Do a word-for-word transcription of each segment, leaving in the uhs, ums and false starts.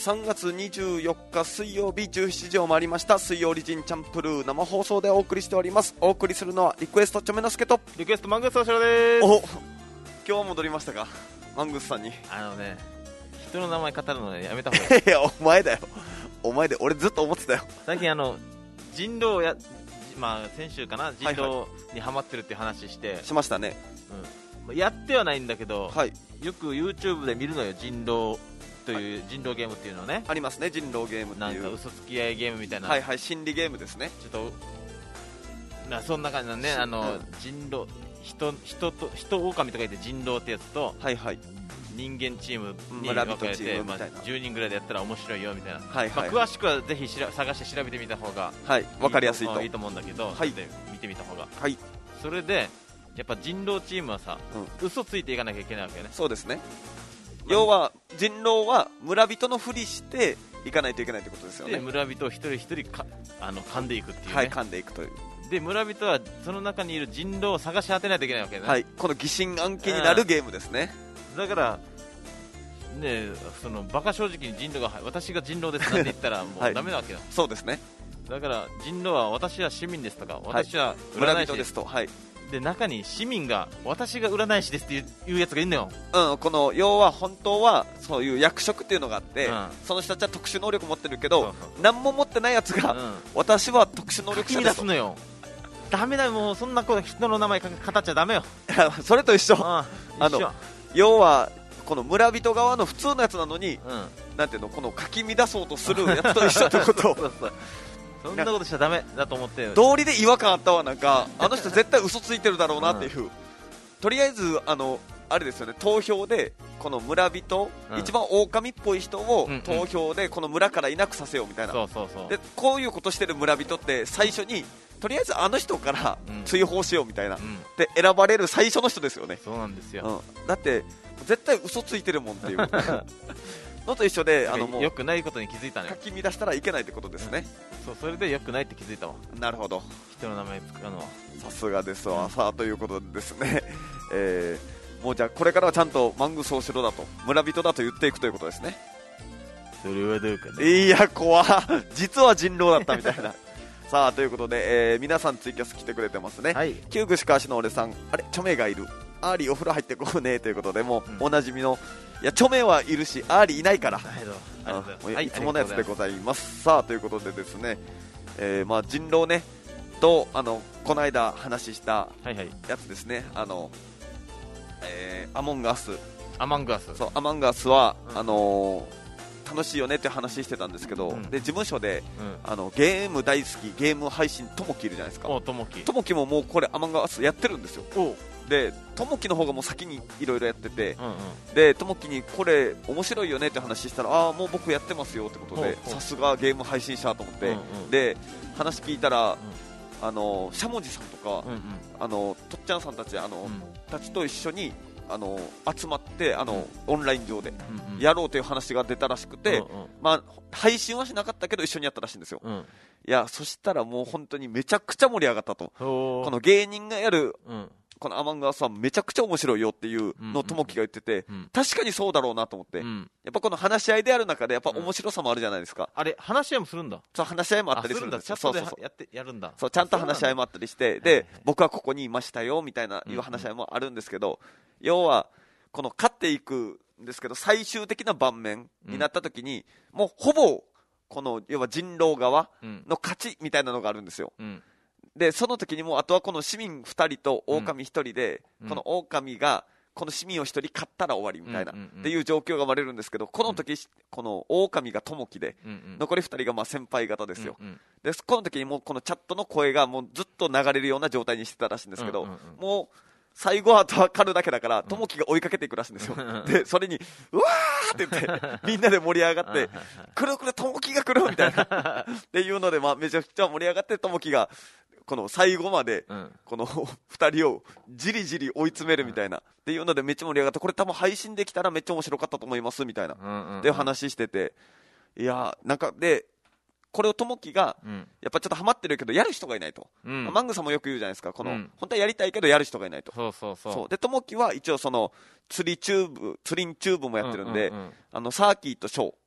さんがつにじゅうよっか水曜日じゅうしちじを回りました。水曜リジンチャンプルー生放送でお送りしております。お送りするのはリクエストちょめのすけとリクエストマングースおしろです。 お、今日は戻りましたか、マングースさんに。 あのね、人の名前語るのねやめた方がいいいやお前だよ、お前で、俺ずっと思ってたよ。 最近あの人狼や、まあ先週かな、人狼にハマってるっていう話して、はいはい、 しましたね、 うん、やってはないんだけど、はい、よく YouTube で見るのよ、人狼という、はい、人狼ゲームっていうのね、ありますね、人狼ゲームっていう、 なんか嘘つき合いゲームみたいな、 はいはい、心理ゲームですね。 ちょっとな、そんな感じのね、あの、うん、人狼、人人と人狼とか言って人狼ってやつと、はいはい、人間チームに分かれて、まあ、じゅうにんぐらいでやったら面白いよみたいな、はいはい、まあ、詳しくはぜひしら探して調べてみた方がいい、はい、分かりやすいといいと思うんだけど、はい、で見てみた方が、はい、それでやっぱ人狼チームはさ、うん、嘘ついていかなきゃいけないわけね。 そうですね、要は人狼は村人のふりしていかないといけないということですよね。 で村人を一人一人かあの噛んでいくっていうね、 はい、噛んでいくという。 で村人はその中にいる人狼を探し当てないといけないわけね、 はい、この疑心暗鬼になるゲームですね。 だからね、そのバカ正直に人狼が私が人狼ですなんて言ったらもうダメなわけよ、はい、 そうですね。 だから人狼は私は市民ですとか、私は占い師ですと、はい、 で中に市民が私が占い師ですっていういうやつがいるのよ、 うん、この要は本当はそういう役職っていうのがあって、うん、その人たちは特殊能力持ってるけど、そうそう、何も持ってないやつが、うん、私は特殊能力者ですと書き出すのよ。ダメだよ、もうそんな人の名前語っちゃダメよそれと一緒、 うん、 あの要はこの村人側の普通のやつなのに、うん、なんていうの、このかき乱そうとするやつと一緒ってことをそうそう、 そんなことしちゃダメだと思って道理で違和感あったわ。なんかあの人絶対嘘ついてるだろうなっていう、うん、とりあえずあのあれですよね、投票でこの村人、うん、一番狼っぽい人を投票でこの村からいなくさせようみたいな、 そうそうそう、 でこういうことしてる村人って最初にとりあえずあの人から追放しようみたいな、うん、で選ばれる最初の人ですよね。 そうなんですよ、 うん、だって絶対嘘ついてるもんっていうのと一緒で、あのもう良くないことに気づいたね。 書き乱したらいけないってことですね、 うん、そう、それで良くないって気づいたわ。 なるほど、 人の名前使うのはさすがですわ、うん、さあということでですね、えー、もうじゃあこれからはちゃんとマングース大城だと村人だと言っていくということですね。 それはどうかね。 いや怖実は人狼だったみたいなさあということで、えー、皆さんツイキャス来てくれてますね、はい、旧具しかしの俺さん、あれチョメがいる、アーリーお風呂入ってこうねということで、もう、うん、おなじみの、いやチョメはいるしアーリーいないから、うん、いつものやつでございます。さあということでですね、えーまあ、人狼ねとあのこの間話したやつですね、はいはい、あの、えー、アモンガスアマンガスそうアマンガスは、うん、あのー楽しいよねって話してたんですけど、うん、で事務所で、うん、あのゲーム大好きゲーム配信ともきいるじゃないですか。 ともきともきももうこれアマンガスやってるんですよ。でともきの方がもう先にいろいろやってて、うんうん、でともきにこれ面白いよねって話したら、ああもう僕やってますよってことで、さすがゲーム配信者と思って、うんうん、で話聞いたら、うん、あのしゃもじさんとか、うんうん、あのとっちゃんさんたちあの、うん、たちと一緒にあの集まってあの、うん、オンライン上でやろうという話が出たらしくて、うんうん、まあ、配信はしなかったけど一緒にやったらしいんですよ、うん、いやそしたらもう本当にめちゃくちゃ盛り上がったと。この芸人がやる、うん、このアマンガースはめちゃくちゃ面白いよっていうのをともきが言ってて、うんうん、確かにそうだろうなと思って、うん、やっぱこの話し合いである中でやっぱ面白さもあるじゃないですか、 うん、あれ話し合いもするんだ。 そう話し合いもあったりするんだ。 チャットでやってやるんだ。 そうちゃんと話し合いもあったりして、で、はいはい、僕はここにいましたよみたいないう話し合いもあるんですけど、うんうん、要はこの勝っていくんですけど最終的な盤面になった時に、うん、もうほぼこの要は人狼側の勝ちみたいなのがあるんですよ、うん、でその時にもうあとはこの市民ふたりと狼ひとりで、うん、この狼がこの市民をひとり勝ったら終わりみたいな、うんうんうん、っていう状況が生まれるんですけど、この時、うん、この狼がともきで、うんうん、残りふたりがまあ先輩方ですよ、うんうん、でこの時にもうこのチャットの声がもうずっと流れるような状態にしてたらしいんですけど、うんうんうん、もう最後はあとは狩るだけだからともきが追いかけていくらしいんですよ、うん、でそれにうわーって言ってみんなで盛り上がってくるくるともきが来るみたいなっていうので、まあ、めちゃくちゃ盛り上がってともきがこの最後までこのふたりをじりじり追い詰めるみたいなっていうのでめっちゃ盛り上がって、これ多分配信できたらめっちゃ面白かったと思いますみたいなっていう話してて、いやなんかでこれをともきがやっぱちょっとハマってるけどやる人がいないと、うん、マングさんもよく言うじゃないですか、この、うん、本当はやりたいけどやる人がいないと。 そうそうそうそうでともきは一応その釣りチューブ釣りチューブもやってるんで、うんうんうん、あのサーキーとショー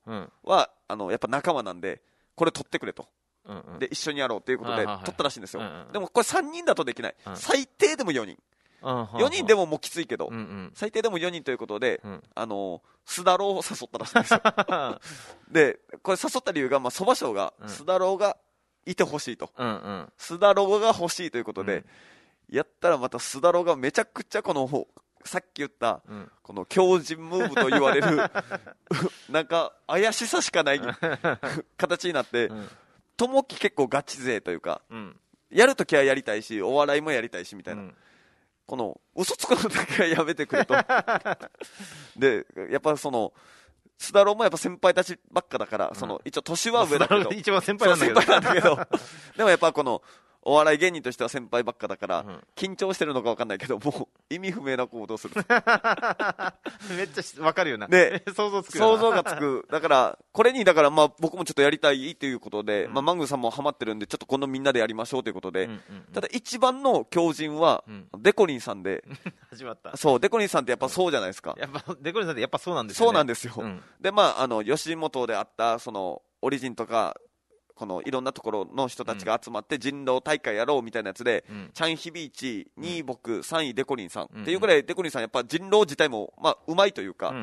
は、あのやっぱ仲間なんでこれ取ってくれと、 うんうん、 で一緒にやろうということで取ったらしいんですよ、 はいはいはい、 でもこれさんにんだとできない、うん、最低でもよにん、 うん、 よにんでももうきついけど、 うんうん、 最低でもよにんということで、 うん、 あのスダローを誘ったらしいんですよでこれ誘った理由が、まあ、蕎麦賞が、うん、スダローがいてほしいと、 うんうん、 スダローが欲しいということで、うん、やったらまたスダローがめちゃくちゃこのさっき言った、うん、この強靭ムーブと言われるなんか怪しさしかない形になって、ともき結構ガチ勢というか、うん、やるときはやりたいしお笑いもやりたいしみたいな、うん、この嘘つくのだけはやめてくれとでやっぱそのスダローもやっぱ先輩たちばっかだから、うん、その一応年は上だけど、 一番先輩なんだけど、 先輩なんだけどでもやっぱこのお笑い芸人としては先輩ばっかだから、うん、緊張してるのか分かんないけどもう意味不明な行動をするめっちゃ分かるよな、 で想像つくよな、想像がつく。だからこれにだからまあ僕もちょっとやりたいということで、うん、まあ、マングーさんもハマってるんでちょっと今度みんなでやりましょうということで、うんうんうん、ただ一番の強靭は、うん、デコリンさんで始まった。 そうデコリンさんってやっぱそうじゃないですか、 やっぱデコリンさんってやっぱそうなんですよね。 そうなんですよ、うん、でまああの吉本であったそのオリジンとかこのいろんなところの人たちが集まって人狼大会やろうみたいなやつで、うん、チャンヒビーチにい僕さんいデコリンさん、うん、っていうくらいデコリンさんやっぱ人狼自体もまあうまいというか、うんうんうん、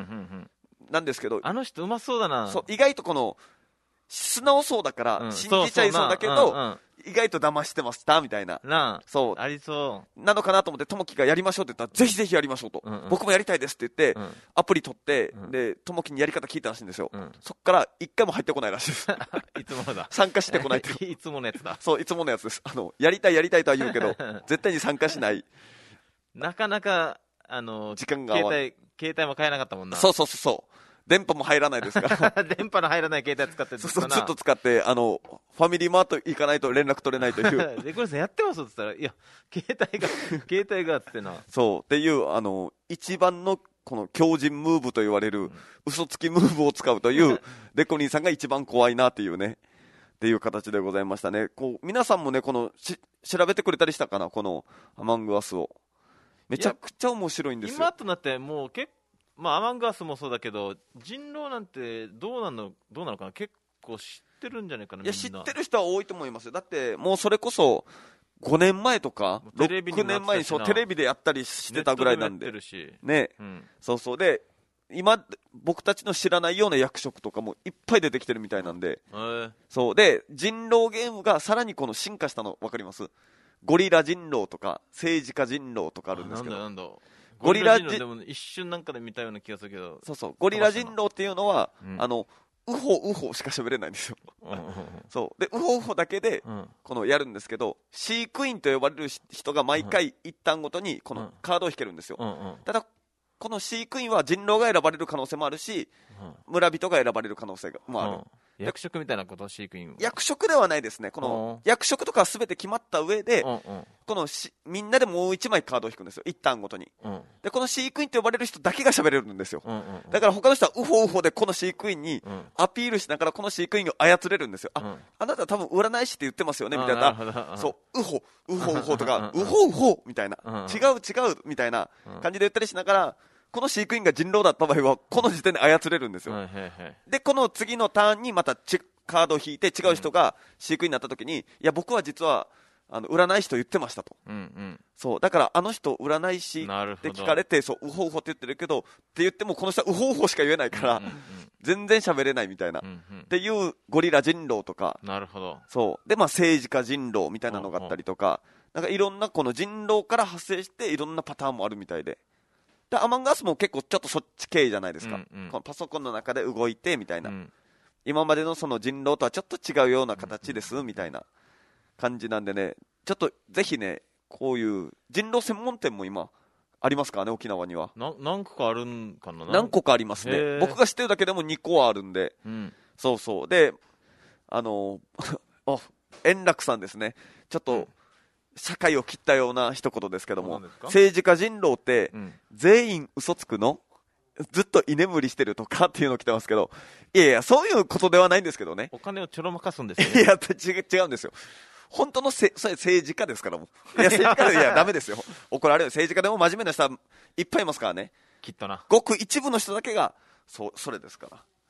なんですけど、 あの人うまそうだな。 そう意外とこの素直そうだから信じちゃいそうだけど、うん、意外と騙してましたみたいな、 なそうありそうなのかなと思って、ともきがやりましょうって言ったら、ぜひぜひやりましょうと、うんうん、僕もやりたいですって言って、うん、アプリ取って、うん、でともきにやり方聞いたらしいんですよ、うん、そっから一回も入ってこないらしいですいつもだ参加してこないといつものやつだ。 そういつものやつです。あのやりたいやりたいとは言うけど絶対に参加しない。 なかなかあの時間が携帯携帯も買えなかったもんな。 そうそうそうそう電波も入らないですから電波の入らない携帯使ってるんですか。 そうそうずっと使ってあのファミリーマート行かないと連絡取れないというでこれさんやってますって言ったら、いや携帯が携帯がってなそうっていうあの一番のこの強靭ムーブと言われる、うん、嘘つきムーブを使うというデコニーさんが一番怖いなっていうねっていう形でございましたね。こう皆さんもねこのし調べてくれたりしたかな、このアマングアスを。めちゃくちゃ面白いんですよ。 今となってもう結構まあ、アマングアスもそうだけど人狼なんてどうなのどうなのかな、結構知ってるんじゃないかな。みんないや知ってる人は多いと思いますよ。だってもうそれこそごねんまえとかろくねんまえにそうテレビでやったりしてたぐらいなんでね、うん、そうそうで今僕たちの知らないような役職とかもいっぱい出てきてるみたいなんで、 えー、 そうで人狼ゲームがさらにこの進化したの分かります？ゴリラ人狼とか政治家人狼とかあるんですけど、 なんだなんだゴリラ人狼でも一瞬なんかで見たような気がするけど、 そうそうゴリラ人狼っていうのは、うん、あのウホウホしか喋れないんですよそうでウホウホだけで、うん、このやるんですけど、飼育員と呼ばれる人が毎回一旦ごとにこのカードを引けるんですよ、うんうん、ただこの飼育員は人狼が選ばれる可能性もあるし、うん、村人が選ばれる可能性もある、うん役職みたいなこと、飼育員は役職ではないですね。この役職とかは全て決まった上で、うんうん、このしみんなでもう一枚カードを引くんですよ、一旦ごとに、うん、でこの飼育員と呼ばれる人だけが喋れるんですよ、うんうんうん、だから他の人はウホウホでこの飼育員にアピールしながらこの飼育員を操れるんですよ、うん、あ, あなた多分占い師って言ってますよねみたいな、そうウホウホウホとかウホウホみたいな、うん、違う違うみたいな感じで言ったりしながら、この飼育員が人狼だった場合はこの時点で操れるんですよ、はいはいはい、でこの次のターンにまたチカードを引いて違う人が飼育員になった時に、うん、いや僕は実はあの占い師と言ってましたと、うんうん、そうだからあの人占い師って聞かれて、そうウホウホって言ってるけどって言ってもこの人はウホウホしか言えないから、うんうんうん、全然喋れないみたいな、うんうん、っていうゴリラ人狼とか、 なるほど、 そうで、まあ、政治家人狼みたいなのがあったりとか、なんかいろんなこの人狼から発生していろんなパターンもあるみたいで、でアマンガースも結構ちょっとそっち系じゃないですか、うんうん、このパソコンの中で動いてみたいな、うん、今までのその人狼とはちょっと違うような形ですみたいな感じなんでね、ちょっとぜひねこういう人狼専門店も今ありますからね、沖縄にはな何個かあるんかな。 何個かありますね。僕が知ってるだけでもにこはあるんで、うん、そうそうであのあ円楽さんですね、ちょっと、うん社会を切ったような一言ですけども、政治家人狼って全員嘘つくの、ずっと居眠りしてるとかっていうの来てますけど、いやいやそういうことではないんですけどね。 お金をちょろまかすんですよね。 いや違うんですよ。本当のせそれ政治家ですからもう。いや政治家でいやダメですよ。怒られる。政治家でも真面目な人はいっぱいいますからね。 きっとな。 ごく一部の人だけがそうそれですから。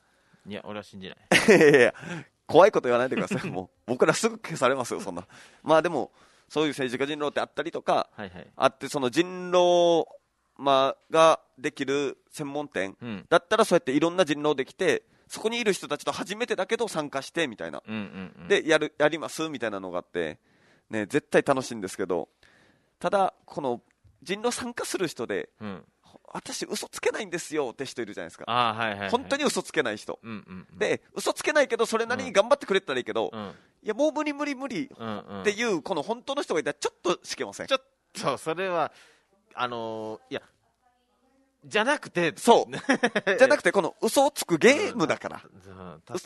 いや俺は信じない。 いやいや怖いこと言わないでください。もう僕らすぐ消されますよそんな。まあでもそういう政治家人狼ってあったりとか、はいはい、あってその人狼、まあ、ができる専門店、うん、だったらそうやっていろんな人狼できてそこにいる人たちと初めてだけど参加してみたいな、うんうんうん、でやるやりますみたいなのがあって、ね、絶対楽しいんですけど、ただこの人狼参加する人で、うん、私嘘つけないんですよって人いるじゃないですか。あ、はいはいはい、本当に嘘つけない人、うんうんうん、で嘘つけないけどそれなりに頑張ってくれたらいいけど、うん、いやもう無理無理無理っていう、うんうん、この本当の人がいたらちょっとしけません。 ちょっとそれはあのー、いやじゃなくてそうじゃなくてこの嘘をつくゲームだから、 うん、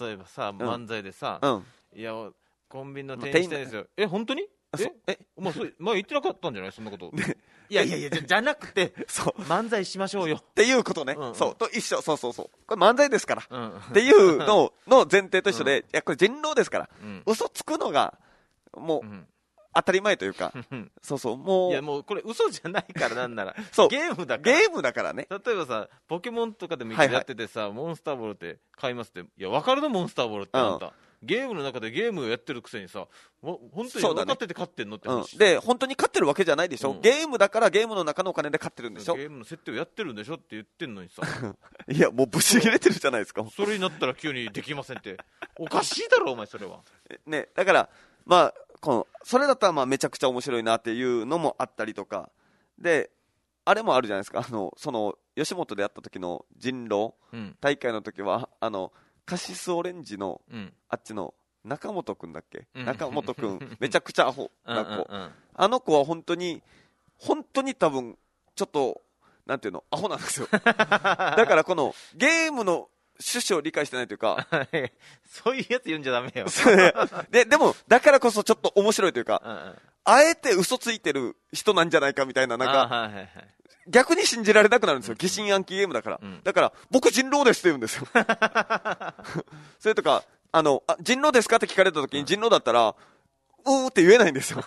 例えばさ、うん、漫才でさ、うん、いやコンビニの店員してるんですよ、え本当にええお前それ前言ってなかったんじゃないそんなこと、ね、いやいやいや じ, ゃじゃなくてそう漫才しましょうよっていうことね、うんうん、そうと一緒、そうそうそう、これ漫才ですから、うん、っていうのの前提と一緒で、うん、いやこれ人狼ですから、うん、嘘つくのがもう、うん当たり前というかそうそうもういやもうこれ嘘じゃないからなんならそうゲームだからゲームだからね。 例えばさポケモンとかでもやっててさ、はいはい、モンスターボールって買いますっていや分かるのモンスターボールってあんた、うん、ゲームの中でゲームをやってるくせにさ本当に分かってて勝ってんのって話、 うん、で本当に勝ってるわけじゃないでしょ、うん、ゲームだからゲームの中のお金で勝ってるんでしょ、 ゲームの設定をやってるんでしょって言ってんのにさいやもうぶち切れてるじゃないですかそれになったら急にできませんっておかしいだろお前それはね。だからまあこのそれだったらまあめちゃくちゃ面白いなっていうのもあったりとかで、あれもあるじゃないですか、あのその吉本でやった時の人狼、うん、大会の時はあのカシスオレンジの、うん、あっちの中本くんだっけ、うん、中本くんめちゃくちゃアホな子、うんうんうん、あの子は本当に本当に多分ちょっとなんていうのアホなんですよだからこのゲームの趣旨を理解してないというかそういうやつ言うんじゃダメよで, でもだからこそちょっと面白いというか、うんうん、あえて嘘ついてる人なんじゃないかみたいな、なんか、はいはいはい、逆に信じられなくなるんですよ、疑心暗鬼ゲームだから、うん、だから僕人狼ですって言うんですよそれとかあのあ人狼ですかって聞かれた時に人狼だったらうーって言えないんですよ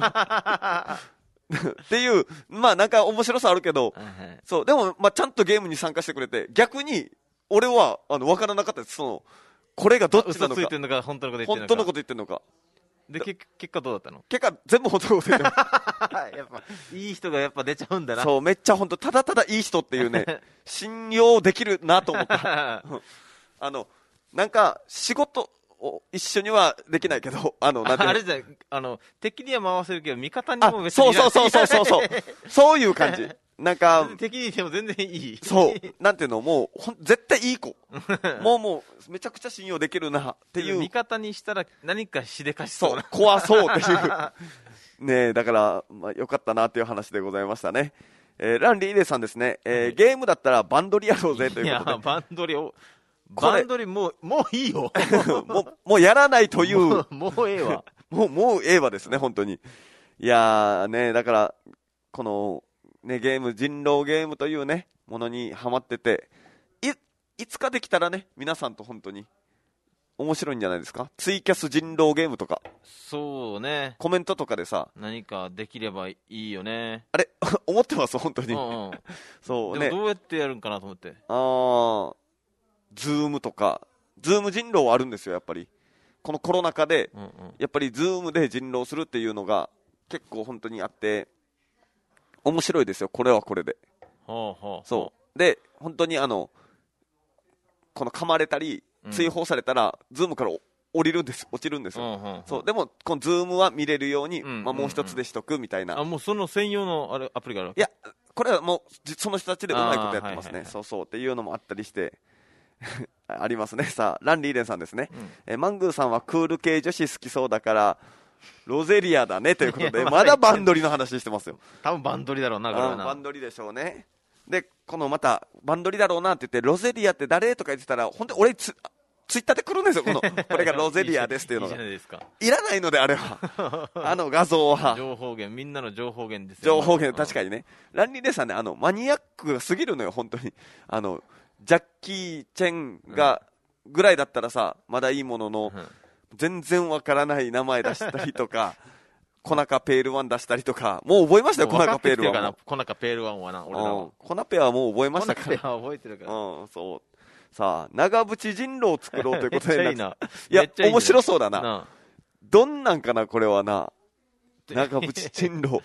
っていうまあなんか面白さあるけど、はいはい、そうでも、まあ、ちゃんとゲームに参加してくれて逆に俺はあの分からなかったです。そのこれがどっちなのか、 嘘ついてるのか本当のこと言ってるのか、 本当のこと言ってるのかで結果どうだったの？ 結果全部本当のこと言ってるやっぱいい人がやっぱ出ちゃうんだな。 そうめっちゃ本当ただただいい人っていうね信用できるなと思ったあのなんか仕事を一緒にはできないけどあのなんていうのあれじゃあの敵には回せるけど味方にも別にそうそうそうそうそうそういう感じなんか敵にいても全然いいそうなんていうのもうほん絶対いい子もうもうめちゃくちゃ信用できるなっていう味方にしたら何かしでかしそうなそう怖そうっていうねえだから、まあ、よかったなっていう話でございましたね。えー、ランリーレイさんですね、えー、ゲームだったらバンドリやろうぜということで。 いやバンドリをバンドリもうもういいよもうもうやらないというもう、もうええわもうもうええわですね本当に。いやーねだからこのね、ゲーム人狼ゲームというねものにハマってて い, いつかできたらね皆さんと本当に面白いんじゃないですか。ツイキャス人狼ゲームとかそうねコメントとかでさ何かできればいいよね。 あれ思ってます本当に、うんうん、 そうね。でもどうやってやるんかなと思って。 あーズームとかズーム人狼はあるんですよやっぱりこのコロナ禍で、うんうん、やっぱりズームで人狼するっていうのが結構本当にあって面白いですよこれはこれで、はあはあ、そうで本当にあのこの噛まれたり追放されたら、うん、ズームから降りるんです落ちるんですよ、はあはあ、そうでもこのズームは見れるように、うんまあ、もう一つでしとくみたいな、 あもうその専用のあれアプリがあるわけ？ いやこれはもうその人たちでうまいことやってますね、はいはいはい、そうそうっていうのもあったりしてありますね。さあランリーレンさんですね、うん、えマングーさんはクール系女子好きそうだからロゼリアだねということでまだバンドリの話してますよ。 多分バンドリだろうなこれはな。 バンドリでしょうね。でこのまたバンドリだろうなって言ってロゼリアって誰とか言ってたら本当に俺ツツイッターで来るんですよこのこれがロゼリアですっていうのがいいじゃないですか。いらないのであれはあの画像は情報源みんなの情報源ですよ。情報源確かにね。ランリーレさんねあのマニアックが過ぎるのよ本当に。あのジャッキー・チェンがぐらいだったらさまだいいものの、うん全然わからない名前出したりとかコナカペールワン出したりとかもう覚えましたよ。コナカペールワンコナカペールワンはな俺らは、うん、 コナペはもう覚えましたから。 コナペは覚えてるから、 うん、そうさあ長渕人狼を作ろうということでめっちゃいいな。 いやめっちゃいいね面白そうだな。 などんなんかなこれはな。長渕人狼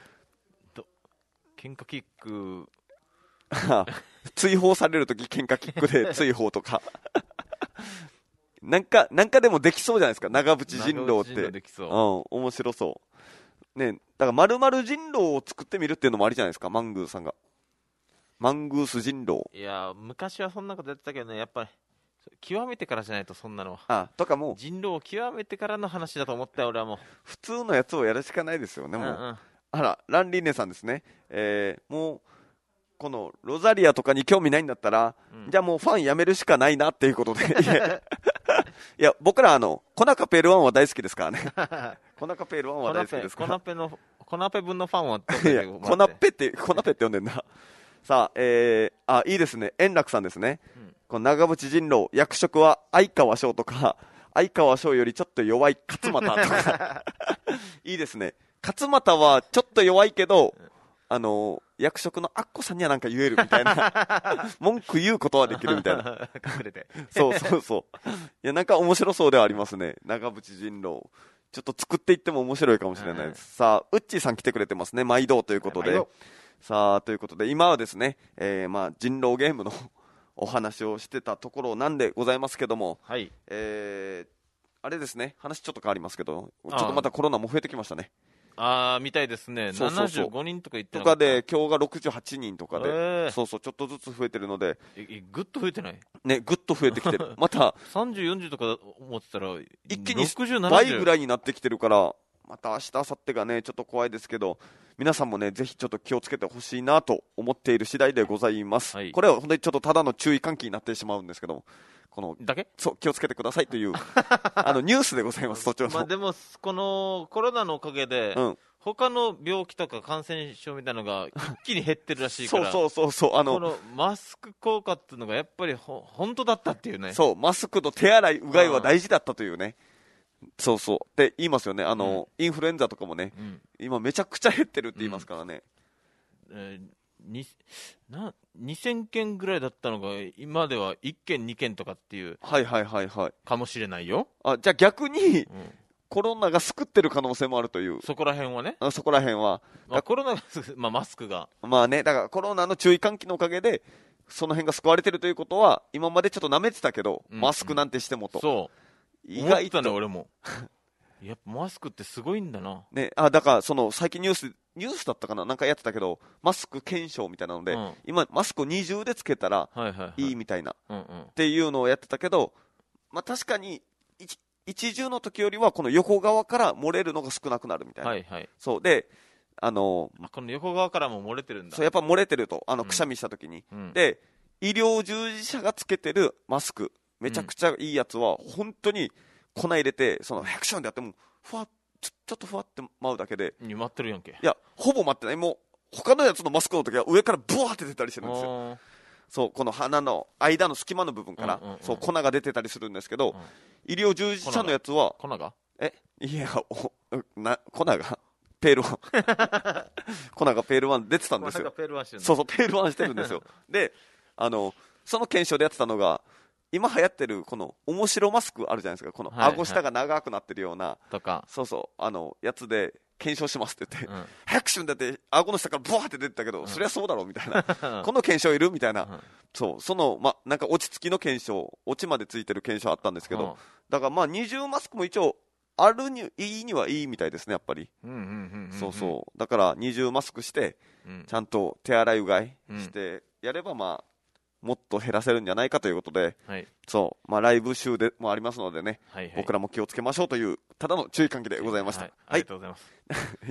喧嘩キック追放されるとき喧嘩キックで追放とかなんかなんかでもできそうじゃないですか、長渕人狼って。 長渕人狼できそう。 うん、面白そうね。だから丸々人狼を作ってみるっていうのもありじゃないですか、マングーさんが。マングース人狼。 いや昔はそんなことやってたけどね、やっぱり極めてからじゃないと、そんなのは。 あとかもう人狼を極めてからの話だと思ったよ俺は。もう普通のやつをやるしかないですよね、もう、うんうん、あらランリーネさんですね、えー、もうこのロザリアとかに興味ないんだったら、うん、じゃあもうファンやめるしかないなっていうことでいや, いや僕らあのコナカペールワンは大好きですからねコナカペールワンは大好きですから。 コナペのコナペ分のファンはいやコナペってコナペって呼んでんださあ、えー、あいいですね、円楽さんですね、うん、この長渕人狼役職は相川翔とか相川翔よりちょっと弱い勝俣とかいいですね。勝俣はちょっと弱いけど、あのー、役職のアッコさんにはなんか言えるみたいな文句言うことはできるみたいな隠れてそうそうそういやなんか面白そうではありますね、長渕人狼。ちょっと作っていっても面白いかもしれないです。さあウッチーさん来てくれてますね、毎度ということで。さあということで今はですね、えー、まあ人狼ゲームのお話をしてたところなんでございますけども、 はい、 えー、あれですね、話ちょっと変わりますけど、ちょっとまたコロナも増えてきましたね。 ああみたいですね。 そうそうそう、 ななじゅうごにんとか言ってなかったとかで今日がろくじゅうはちにんとかで、 えー、 そうそうちょっとずつ増えてるので、 えぐっと増えてないね、ぐっと増えてきてるまたさんじゅう、よんじゅうとか思ってたら一気に倍ぐらいになってきてるから、また明日明後日がねちょっと怖いですけど、皆さんもねぜひちょっと気をつけてほしいなと思っている次第でございます、はい、これは本当にちょっとただの注意喚起になってしまうんですけど、このだけそう気をつけてくださいというあのニュースでございます。そっちの、 まあ、でもこのコロナのおかげで、うん、他の病気とか感染症みたいなのが一気に減ってるらしいからそうそうそうそう、あのこのマスク効果っていうのがやっぱりほ本当だったっていうね。 そうマスクと手洗いうがいは大事だったというね、そうそうって言いますよね。あの、うん、インフルエンザとかもね、うん、今めちゃくちゃ減ってるって言いますからね、 うんえーになにせんけんぐらいだったのが今ではいっけんにけんとかっていうはいはいはいはいかもしれないよ。 あじゃあ逆に、うん、コロナが救ってる可能性もあるという。 そこら辺はね、 あそこら辺は、 まあ、コロナが、まあ、マスクがまあね、だからコロナの注意喚起のおかげでその辺が救われてるということは、今までちょっと舐めてたけど、うん、マスクなんてしてもと、 そう意外と思ったね俺もやっぱマスクってすごいんだな、 ね、あだからその最近ニュースニュースだったかな、なんかやってたけどマスク検証みたいなので、うん、今マスクを二重でつけたらいいみたいな、 うんうん、 っていうのをやってたけど、まあ、確かに 一, 一重の時よりはこの横側から漏れるのが少なくなるみたいな、 はいはい、 そうであのー、この横側からも漏れてるんだ。 そうやっぱ漏れてると、あのくしゃみした時に、うん、で医療従事者がつけてるマスクめちゃくちゃいいやつは、うん、本当に粉入れてそのヘクションでやってもふわっちょ、ちょっとふわって舞うだけで待ってるやんけ。 いやほぼ待ってない、もう他のやつのマスクの時は上からブワーって出たりしてるんですよ。そうこの鼻の間の隙間の部分から、うんうんうん、そう粉が出てたりするんですけど、うん、医療従事者のやつは粉がえいやおな粉がペールワン粉がペールワン出てたんですよ。そうそうペールワンしてるんですよであのその検証でやってたのが、今流行ってるこの面白マスクあるじゃないですか、この顎下が長くなってるような、はいはい、 とかそうそうあのやつで検証しますって言って、うん、早くしゅんだって顎の下からブワーって出てたけど、うん、そりゃそうだろうみたいなこの検証いるみたいな、うん、そうそのまなんか落ち着きの検証、落ちまでついてる検証あったんですけど、うん、だからまあ二重マスクも一応あるにいいにはいいみたいですねやっぱり。そうそうだから二重マスクして、うん、ちゃんと手洗いうがいしてやればまあもっと減らせるんじゃないかということで、はい、そうまあライブ週でもありますのでね、はいはい、僕らも気をつけましょうというただの注意喚起でございました。はい、 ありがとうございます。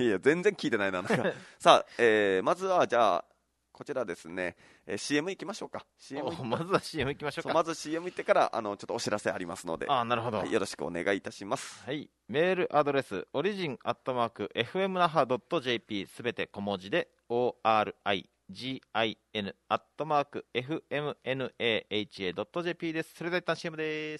いや全然聞いてないななんかさあ、えー、まずはじゃあこちらですね、えー、シーエム 行きましょうか。 シーエムまずは シーエム 行きましょうか。 まず シーエム 行ってからあのちょっとお知らせありますので、 あなるほど、 はい、よろしくお願いいたします。 はい、メールアドレスオリジンアットマーク エフエムナハドットジェーピー すべて小文字で オーアールアイジーアイエヌ アットマーク エフエムエヌエーエイチエードットジェーピー です。それでは一旦 シーエム です。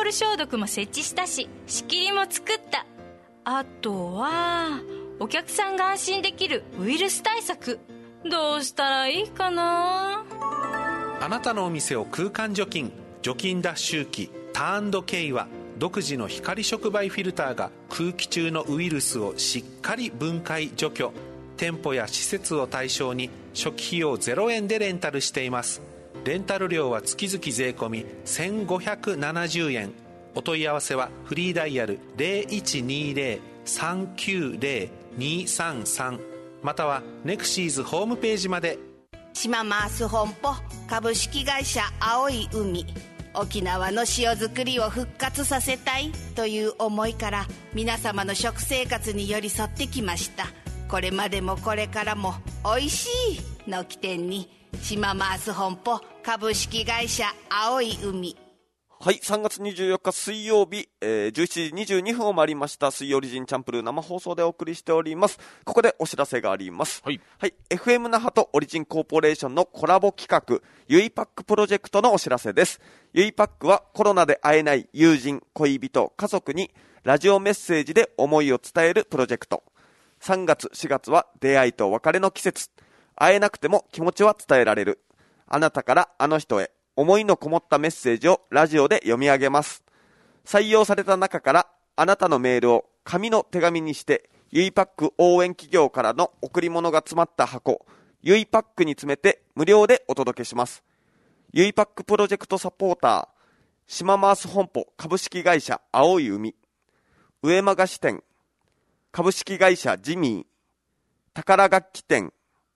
ル消毒も設置したし、仕切りも作った。あとはお客さんが安心できるウイルス対策、どうしたらいいかな。 あなたのお店を空間除菌、除菌脱臭機ターンド K は独自の光触媒フィルターが空気中のウイルスをしっかり分解除去。店舗や施設を対象に初期費用ゼロえんでレンタルしています。レンタル料は月々税込みせんごひゃくななじゅうえん。お問い合わせはフリーダイヤル ゼロいちにゼロ さんきゅうゼロ にさんさん またはネクシーズホームページまで。 島マース本舗株式会社青い海。沖縄の塩作りを復活させたいという思いから皆様の食生活に寄り添ってきました。これまでもこれからもおいしいの起点に島マース本舗株式会社青い海。 はい、さんがつにじゅうよっか水曜日、えー、じゅうしちじにじゅうにふんを回りました。水曜オリジンチャンプルー生放送でお送りしております。ここでお知らせがあります。 はい、 はい、エフエム 那覇とオリジンコーポレーションのコラボ企画ゆいパックプロジェクトのお知らせです。ゆいパックはコロナで会えない友人、恋人、家族にラジオメッセージで思いを伝えるプロジェクト。さんがつしがつは出会いと別れの季節。会えなくても気持ちは伝えられる。あなたからあの人へ思いのこもったメッセージをラジオで読み上げます。採用された中からあなたのメールを紙の手紙にしてゆいパック応援企業からの贈り物が詰まった箱ゆいパックに詰めて無料でお届けします。ゆいパックプロジェクトサポーター島マース本舗株式会社青い海、上間菓子店株式会社ジミー、宝楽器店、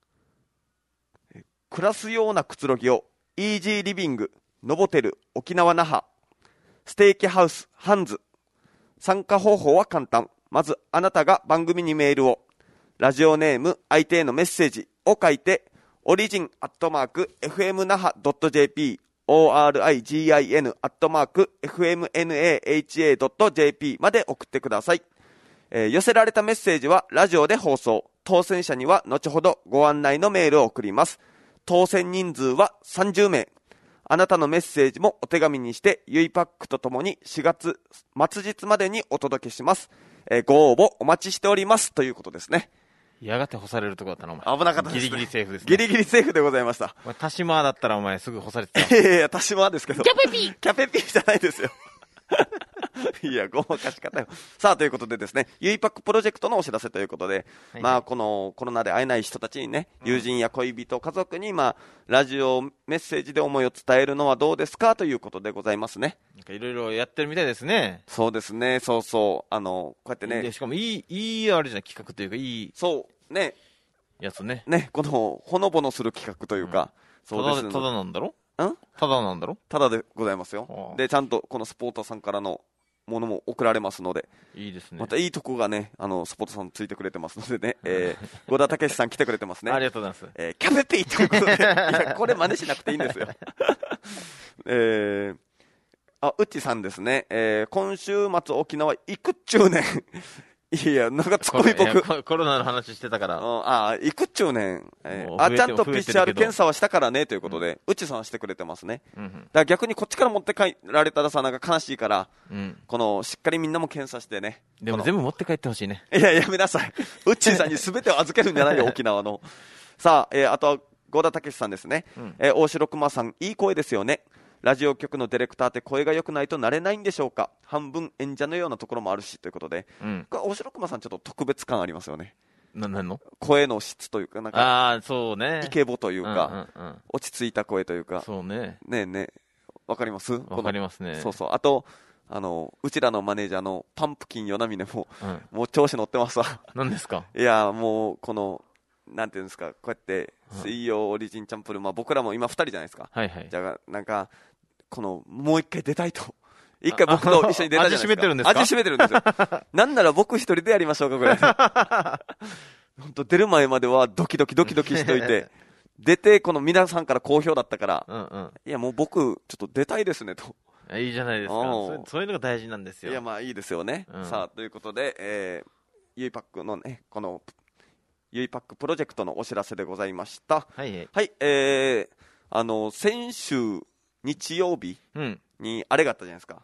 暮らすようなくつろぎをイージーリビング、ノボテル、沖縄那覇、ステーキハウス、ハンズ。参加方法は簡単。まずあなたが番組にメールを、ラジオネーム、相手へのメッセージを書いて、オリジンアットマーク、エフエムナハドットジェーピー、オーアールアイジーアイエヌ アットマーク、エフエムナハ ドットジェーピー まで送ってください。えー、寄せられたメッセージはラジオで放送。当選者には後ほどご案内のメールを送ります。当選人数はさんじゅうめい。あなたのメッセージもお手紙にしてゆいパックとともにしがつ末日までにお届けします。えー、ご応募お待ちしておりますということですね。 やがて干されるとこだったなお前。 危なかったですね。 ギリギリセーフですね。 ギリギリセーフでございました。 お前タシマーだったらお前すぐ干されてた。 いやいやタシマーですけど。 キャペピーキャペピーじゃないですよ。いやごまかし方よ。さあということでですね、ゆいパックプロジェクトのお知らせということで、はい、まあこのコロナで会えない人たちにね、友人や恋人、家族にまあラジオメッセージで思いを伝えるのはどうですかということでございますね。 なんかいろいろやってるみたいですね。 そうですね、そうそうあのこうやってね。 でしかもいいいいあれじゃん、企画というかいいそうねやつね。 ねこのほのぼのする企画というか、うん、そうですね。 ただただなんだろ？ ん？ ただなんだろ？ ただでございますよ。でちゃんとこのスポーターさんからのものも送られますので、 いいですね。 またいいとこがね、あのスポーツさんついてくれてますのでね、えー、郷田武史さん来てくれてますね。 ありがとうございます。 えー、キャペピーということで、いやこれ真似しなくていいんですよ。えー、あうっちさんですね、えー、今週末沖縄行くっちゅうねん。いや、なんかツッコミ僕。 コロナの話してたから。 うん、ああ、行くっちゅうねん。えー、あ、ちゃんと ピーシーアール 検査はしたからね、ということで、うん、うっちさんはしてくれてますね。うんうん、だから逆にこっちから持って帰られたらさ、なんか悲しいから、うん、この、しっかりみんなも検査してね。 でも全部持って帰ってほしいね。 いや、やめなさい。うっちさんに全てを預けるんじゃないよ、沖縄の。さあ、えー、あとは、郷田武史さんですね。うん、えー、大城熊さん、いい声ですよね。ラジオ局のディレクターって声が良くないとなれないんでしょうか。半分演者のようなところもあるしということで、うん、大城熊さんちょっと特別感ありますよね。 な、なんの声の質というか、なんかああそうね、 イケボというか、うんうんうん、落ち着いた声というか、 そうね、 ねえねえわかります？ わかりますね。 そうそう、あとあのうちらのマネージャーのパンプキン与那峰も、うん、もう調子乗ってますわ。 何ですか？ いやもうこのなんていうんですか、こうやって水曜オリジンチャンプル、まあ僕らも今ふたりじゃないですか。 はいはい。 じゃあなんかこのもう一回出たいと、一回僕と一緒に出たいじゃないですか。 味しめてるんですか？ 味しめてるんですよ。なんなら僕一人でやりましょうかぐらい。本当出る前まではドキドキドキドキしといて、出てこの皆さんから好評だったから、うんうん、いやもう僕ちょっと出たいですねと。 いいじゃないですか。そう、そういうのが大事なんですよ。 いやまあいいですよね。うん、さあということで、えー、ゆいパックのねこのゆいパックプロジェクトのお知らせでございました。 はい、はい、 はい、えー、あの先週日曜日にあれがあったじゃないですか。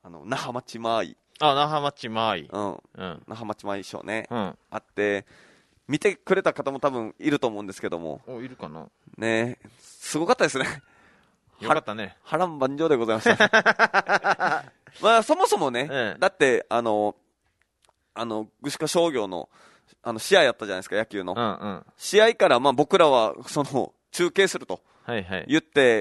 あの那覇町マイ、 あ、那覇町マイ、 うん、 うん、 那覇町マイショーね、 うん、 あって見てくれた方も多分いると思うんですけども、 お、いるかなね、すごかったですね。 よかったね。 波乱万丈でございました。まあそもそもね、ええ、だってあのあの具志商業のあの試合やったじゃないですか、野球の、うんうん、試合からまあ僕らはその中継すると言って、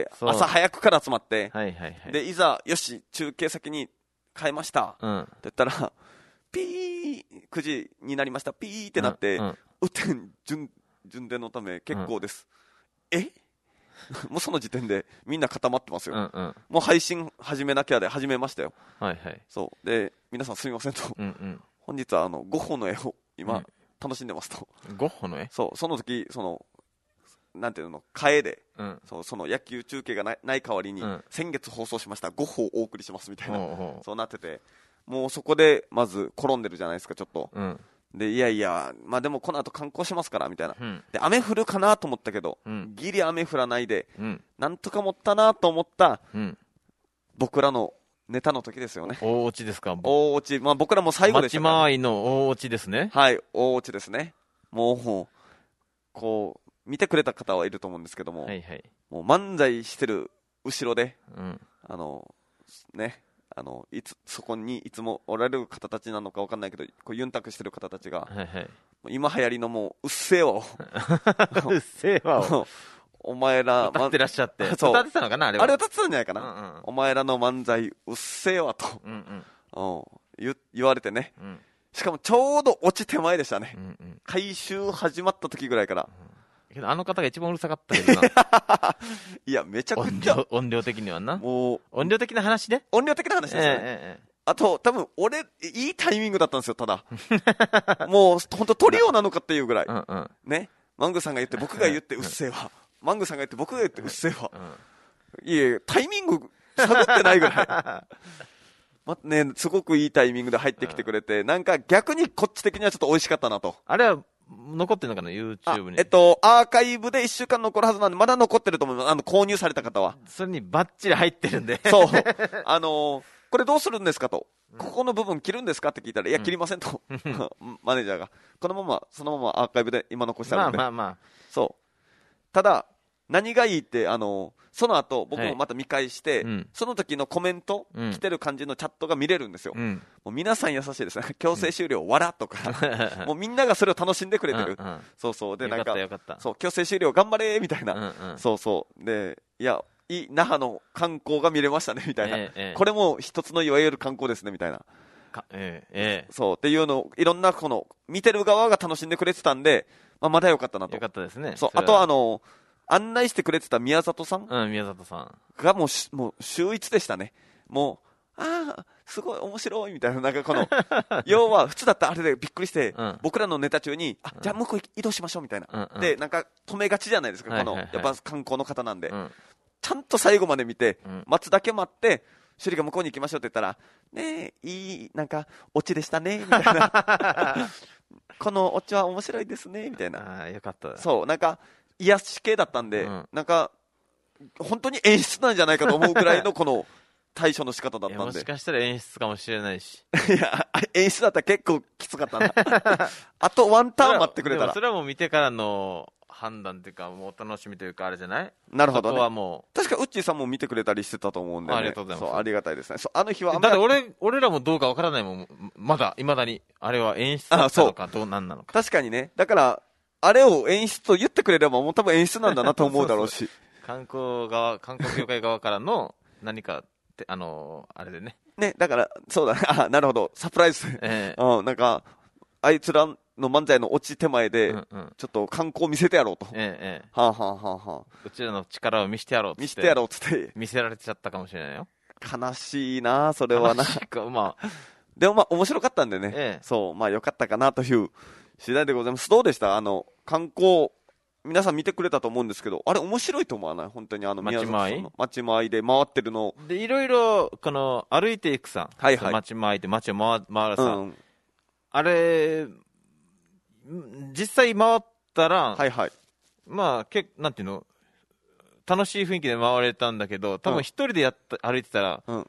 はいはい、朝早くから集まって、はいはいはい、でいざよし中継先に変えました、うん、って言ったらピーくじになりましたピーってなって、うんうん、雨天 順, 順電のため結構です、うん、えもうその時点でみんな固まってますよ、うんうん、もう配信始めなきゃで始めましたよ、はいはい、そうで皆さんすみませんと、うんうん、本日はあのゴッホの絵を今、うん、楽しんでますと。 ゴッホの絵、 そうその時そのなんていうの替えで、うん、そうその野球中継がない、ない代わりに、うん、先月放送しましたゴッホをお送りしますみたいな、そうなってて、もうそこでまず転んでるじゃないですかちょっと、うん、でいやいやまあでもこの後観光しますからみたいな、うん、で雨降るかなと思ったけど、うん、ギリ雨降らないで、うん、なんとか持ったなと思った、うん、僕らのネタの時ですよね。 大落ちですか。 大落ち、まあ僕らも最後でしたから、ね、 町回りの大落ちですね。 はい、大落ちですね。もうこう見てくれた方はいると思うんですけども、はいはい、もう漫才してる後ろで、うん、あのね、あのいつそこにいつもおられる方たちなのか分かんないけど、こうユンタクしてる方たちが、はいはい、今流行りのもううっせぇわをうっせぇわをお前ら歌ってらっしゃって、そう歌ってたのかな、あれは。 あれ歌ってたんじゃないかな、うんうん、お前らの漫才うっせぇわと、うんうんうん、言, 言われてね、うん、しかもちょうど落ち手前でしたね、うんうん、回収始まった時ぐらいから、 うん、けどあの方が一番うるさかったけどないやめちゃくちゃ音量、音量的にはな、もう音量的な話で音量的な話ですよね、えーえー、あと多分俺いいタイミングだったんですよ。ただもう本当トリオなのかっていうぐらい、うんうん、ね、マングさんが言って僕が言ってうっせぇわ、マングさんが言って僕が言ってうっせぇわ、うん、いえタイミング探ってないぐらいまね、すごくいいタイミングで入ってきてくれて、うん、なんか逆にこっち的にはちょっと美味しかったなと。 あれは残ってるのかな YouTube に。 えっとアーカイブでいっしゅうかん残るはずなんでまだ残ってると思います。あの購入された方はそれにバッチリ入ってるんでそうあのー、これどうするんですかと、うん、ここの部分切るんですかって聞いたら、いや切りませんと、うん、マネージャーがこのままそのままアーカイブで今残してあるんで、 まあまあまあ、 そうただ何がいいって、あのその後僕もまた見返して、はい、うん、その時のコメント、うん、来てる感じのチャットが見れるんですよ、うん、もう皆さん優しいですね。強制終了、うん、笑とかもうみんながそれを楽しんでくれてるうん、うん、そうそうで、なんかそう強制終了頑張れみたいな、うんうん、そうそうで、いやいい那覇の観光が見れましたねみたいな、ええ、これも一つのいわゆる観光ですねみたいなか、ええ、そうっていうのをいろんなこの見てる側が楽しんでくれてたんで、まあ、まだ良かったなと。 良かったですね。 そうあとあの案内してくれてた宮里さん、 うん、宮里さんがもうもう秀逸でしたね。もうああすごい面白いみたいな、なんかこの要は普通だったらあれでびっくりして、うん、僕らのネタ中にあじゃあ向こう移動しましょうみたいな、うんうん、でなんか止めがちじゃないですか、この、はいはいはい、やっぱ観光の方なんで、うん、ちゃんと最後まで見て、うん、待つだけ待って趣里が向こうに行きましょうって言ったらねえいいなんかオチでしたねみたいなこのオチは面白いですねみたいな。 あよかった。 そうなんか癒し系だったんで、うん、なんか本当に演出なんじゃないかと思うくらいのこの対処の仕方だったんでもしかしたら演出かもしれないしいや演出だったら結構きつかったなあとワンターン待ってくれたら、 でもそれはもう見てからの判断というかもうお楽しみというかあれじゃない。 なるほど、ね、 そこはもう確かウッチーさんも見てくれたりしてたと思うんで、ね、 ありがとうございます。 そうありがたいですね。そうあの日はだって俺俺らもどうかわからないもん、まだいまだにあれは演出だったのかどうなんなのか。 確かにね、だからあれを演出と言ってくれればもう多分演出なんだなと思うだろうしそうそう観光側観光協会側からの何かってあのー、あれでねねだからそうだねあなるほどサプライズ、えーうん、なんかあいつらの漫才の落ち手前で、うんうん、ちょっと観光見せてやろうと、ええ、はあ、はあはあはあ、 うちらの力を見せてやろうっつって見せてやろうっつって見せられちゃったかもしれないよ。 悲しいなそれはなまあ、 でもまあ面白かったんでね、ええ、そうまあ良かったかなという次第でございます。どうでしたあの観光皆さん見てくれたと思うんですけど、あれ面白いと思わない本当にあの街回り街回りで回ってるのでいろいろこの歩いていくさ、はいはい、街回りで街を回るさ、うん、あれ実際回ったら、はいはい、まあけなんていうの楽しい雰囲気で回れたんだけど多分一人でやった、うん、歩いてたら、うん、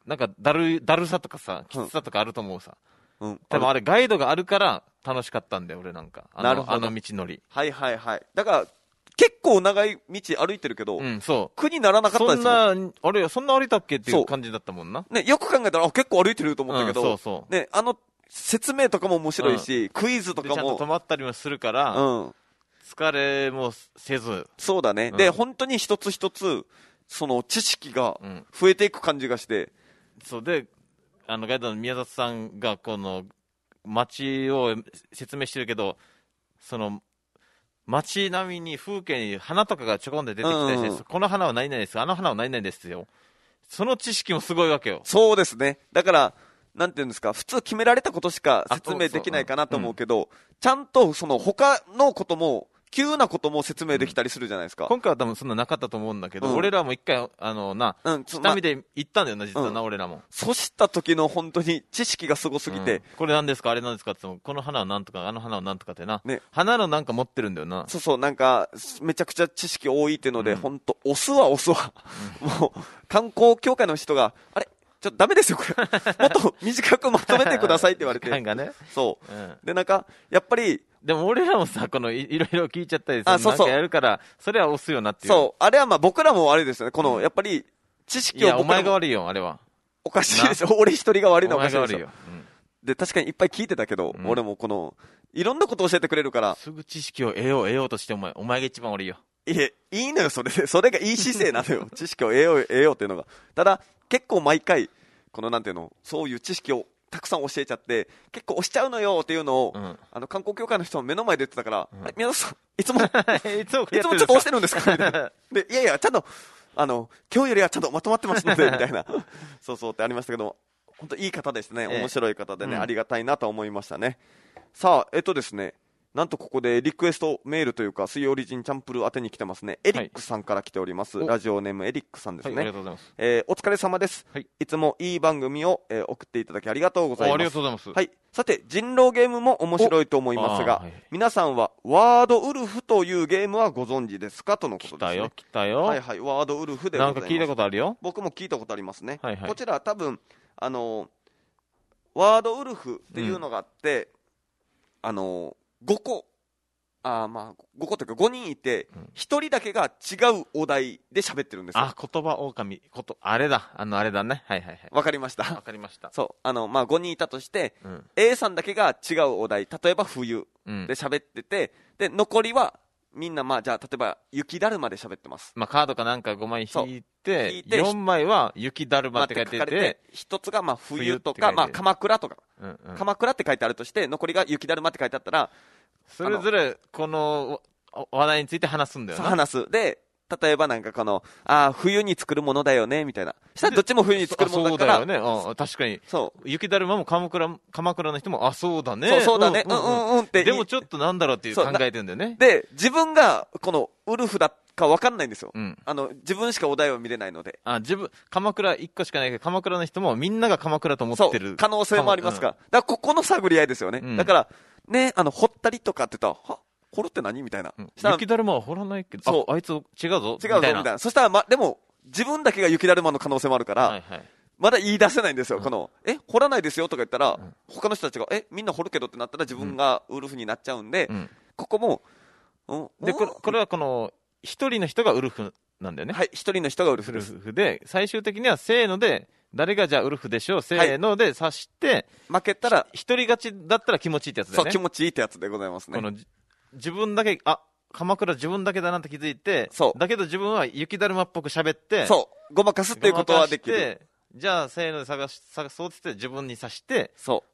なんかだるだるさとかさきつさとかあると思うさ、 うん、 多分あれガイドがあるから楽しかったんだよ俺なんかあの、 なるほど、 あの道のり。 はいはいはい。だから結構長い道歩いてるけど、 うん、そう。 苦にならなかったですよ。 そんな、あれ、そんな歩いたっけっていう感じだったもんな。 ね、よく考えたら、あ、結構歩いてると思ったけど、 うん、そうそう。 ね、あの、説明とかも面白いし、うん、クイズとかも。 ちゃんと止まったりもするから、うん、疲れもせず。 そうだね。うん、で、本当に一つ一つ、その知識が増えていく感じがして。 うん、そうで、あの、ガイドの宮里さんが、この、街を説明してるけど、その、街並みに風景に花とかがちょこんで出てきたりして、うんうん、この花は何々です、あの花は何々ですよ。その知識もすごいわけよ。 そうですね。だから、なんていうんですか、普通決められたことしか説明できないかなと思うけど、うん、ちゃんとその他のことも、急なことも説明できたりするじゃないですか。 今回は多分そんななかったと思うんだけど、うん、俺らも一回、あのな、うん、下見で行ったんだよな、実はな、うん、俺らも。 そうした時の本当に知識がすごすぎて。うん、 これ何ですか、あれ何ですかって言っても、この花は何とか、あの花は何とかってな。ね。花のなんか持ってるんだよな。 そうそう、なんか、めちゃくちゃ知識多いっていうので、うん、本当押すわ押すわ。うん、もう、観光協会の人が、あれちょっとダメですよ、これ。もっと短くまとめてくださいって言われて。 がね、 そう、うん。で、なんか、やっぱり、 でも俺らもさ、このい、いろいろ聞いちゃったりさ、なんかやるから、それは押すよなっていう。 そう。あれはまあ僕らもあれですよね。この、やっぱり、知識を。 いや、お前が悪いよ、あれは。 おかしいでしょ。俺一人が悪いのはおかしいでしょ。 お前が悪いよ。うん、 で、確かにいっぱい聞いてたけど、うん、俺もこの、いろんなこと教えてくれるから。 すぐ知識を得よう、得ようとしてお前、お前が一番悪いよ。 いえ、いいのよ、それで。それがいい姿勢なのよ。知識を得よう、得ようっていうのが。ただ、結構毎回、このなんていうの、そういう知識をたくさん教えちゃって、結構押しちゃうのよっていうのを、うん、あの、観光協会の人も目の前で言ってたから、うん、宮田さん、いつも、いつも、いつもちょっと押してるんですかみたいな。で、いやいや、ちゃんと、あの、今日よりはちゃんとまとまってますので、みたいな。そうそうってありましたけど、本当いい方ですね。面白い方でね、ええ、ありがたいなと思いましたね。さあ、えっとですね、なんとここでリクエストメールというか、水曜オリジンチャンプルー宛てに来てますね。エリックさんから来ております。はい、ラジオネームエリックさんですね。はい、ありがとうございます。えー、お疲れ様です。はい、いつもいい番組を、えー、送っていただきありがとうございます。 ありがとうございます。 はい。さて、人狼ゲームも面白いと思いますが、はい、皆さんはワードウルフというゲームはご存知ですかとのことですね。 来たよ、来たよ。 はいはい、ワードウルフでございます。 なんか聞いたことあるよ。 僕も聞いたことありますね。 はいはい、 こちらは多分、あのー、ワードウルフっていうのがあって、うん、あのー、ごこ、あまあ、ごこというかごにんいて、ひとりだけが違うお題で喋ってるんですよ。 あ、言葉狼、こと、あれだ、あの、あれだね。はいはいはい。 わかりました。 わかりました。 そう。あの、まあ、ごにんいたとして、うん、A さんだけが違うお題、例えば冬で喋ってて、うん、で、残りは、みんな、まあ、じゃあ、例えば、雪だるまで喋ってます。 まあ、カードかなんかごまい引いて、引いてよんまいは雪だるまって書いてて、 ひとつが、まあ、冬とか、まあ、鎌倉とか、うんうん、鎌倉って書いてあるとして、残りが雪だるまって書いてあったら、 それぞれ、この、話題について話すんだよな。 話す。で、例えばなんかこの、ああ、冬に作るものだよね、みたいな。したらどっちも冬に作るものだから。 そうだよね。あ確かに。 そう。 雪だるまも鎌倉、鎌倉の人も、あ、そうだね。 そう、そうだね。うん、うん、うんうんって。 でもちょっとなんだろうっていう考えてるんだよね。 で、自分が、この、ウルフだか分かんないんですよ。うん。あの、自分しかお題を見れないので。 あ、自分、鎌倉いっこしかないけど、鎌倉の人もみんなが鎌倉と思ってる。 そう。可能性もありますから。うん、だからここの探り合いですよね。うん、だから、ね、あの、掘ったりとかって言ったら、は掘るって何みたいな、うん、 雪だるまは掘らないけど、そう あ, あいつ違うぞ違うぞみたいな。そしたら、ま、でも自分だけが雪だるまの可能性もあるから、はいはい、まだ言い出せないんですよ、うん、このえ掘らないですよとか言ったら、うん、他の人たちがえみんな掘るけどってなったら自分がウルフになっちゃうんで、うん、ここも、 うん、でこれ、これはこの一人の人がウルフなんだよね。 はい、一人の人がウルフです。 ウルフで最終的にはせーので誰がじゃあウルフでしょうせーので指して、はい、 負けたら一人勝ちだったら気持ちいいってやつだよね。 そう気持ちいいってやつでございますね。 この自分だけ、あ、鎌倉自分だけだなって気づいて、そう。だけど自分は雪だるまっぽく喋って、 そう。ごまかすっていうことはできる。 じゃあ、せーので探し、探そうって言って自分に刺して、 そう。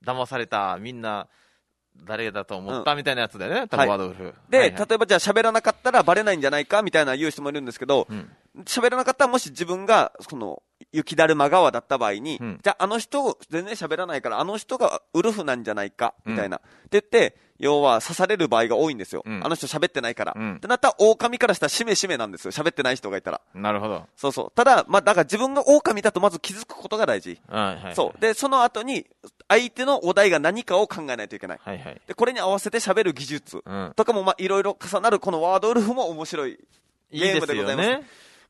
騙された、みんな、誰だと思った、うん、みたいなやつだよね、多分ワードウルフ。 で、 はいはい、例えばじゃあ喋らなかったらバレないんじゃないかみたいな言う人もいるんですけど、喋、うん、らなかったらもし自分が、その、雪だるま側だった場合に、うん、じゃああの人全然喋らないからあの人がウルフなんじゃないかみたいな、うん、って言って要は刺される場合が多いんですよ、うん、あの人喋ってないから、うん、ってなったら狼からしたらしめしめなんですよ、喋ってない人がいたら。 なるほど。 そうそう。ただまあだから自分が狼だとまず気づくことが大事、はいはいはい、そうでその後に相手のお題が何かを考えないといけない、はいはい、でこれに合わせて喋る技術とかもまあいろいろ重なるこのワードウルフも面白いゲームでございます。いいですよね。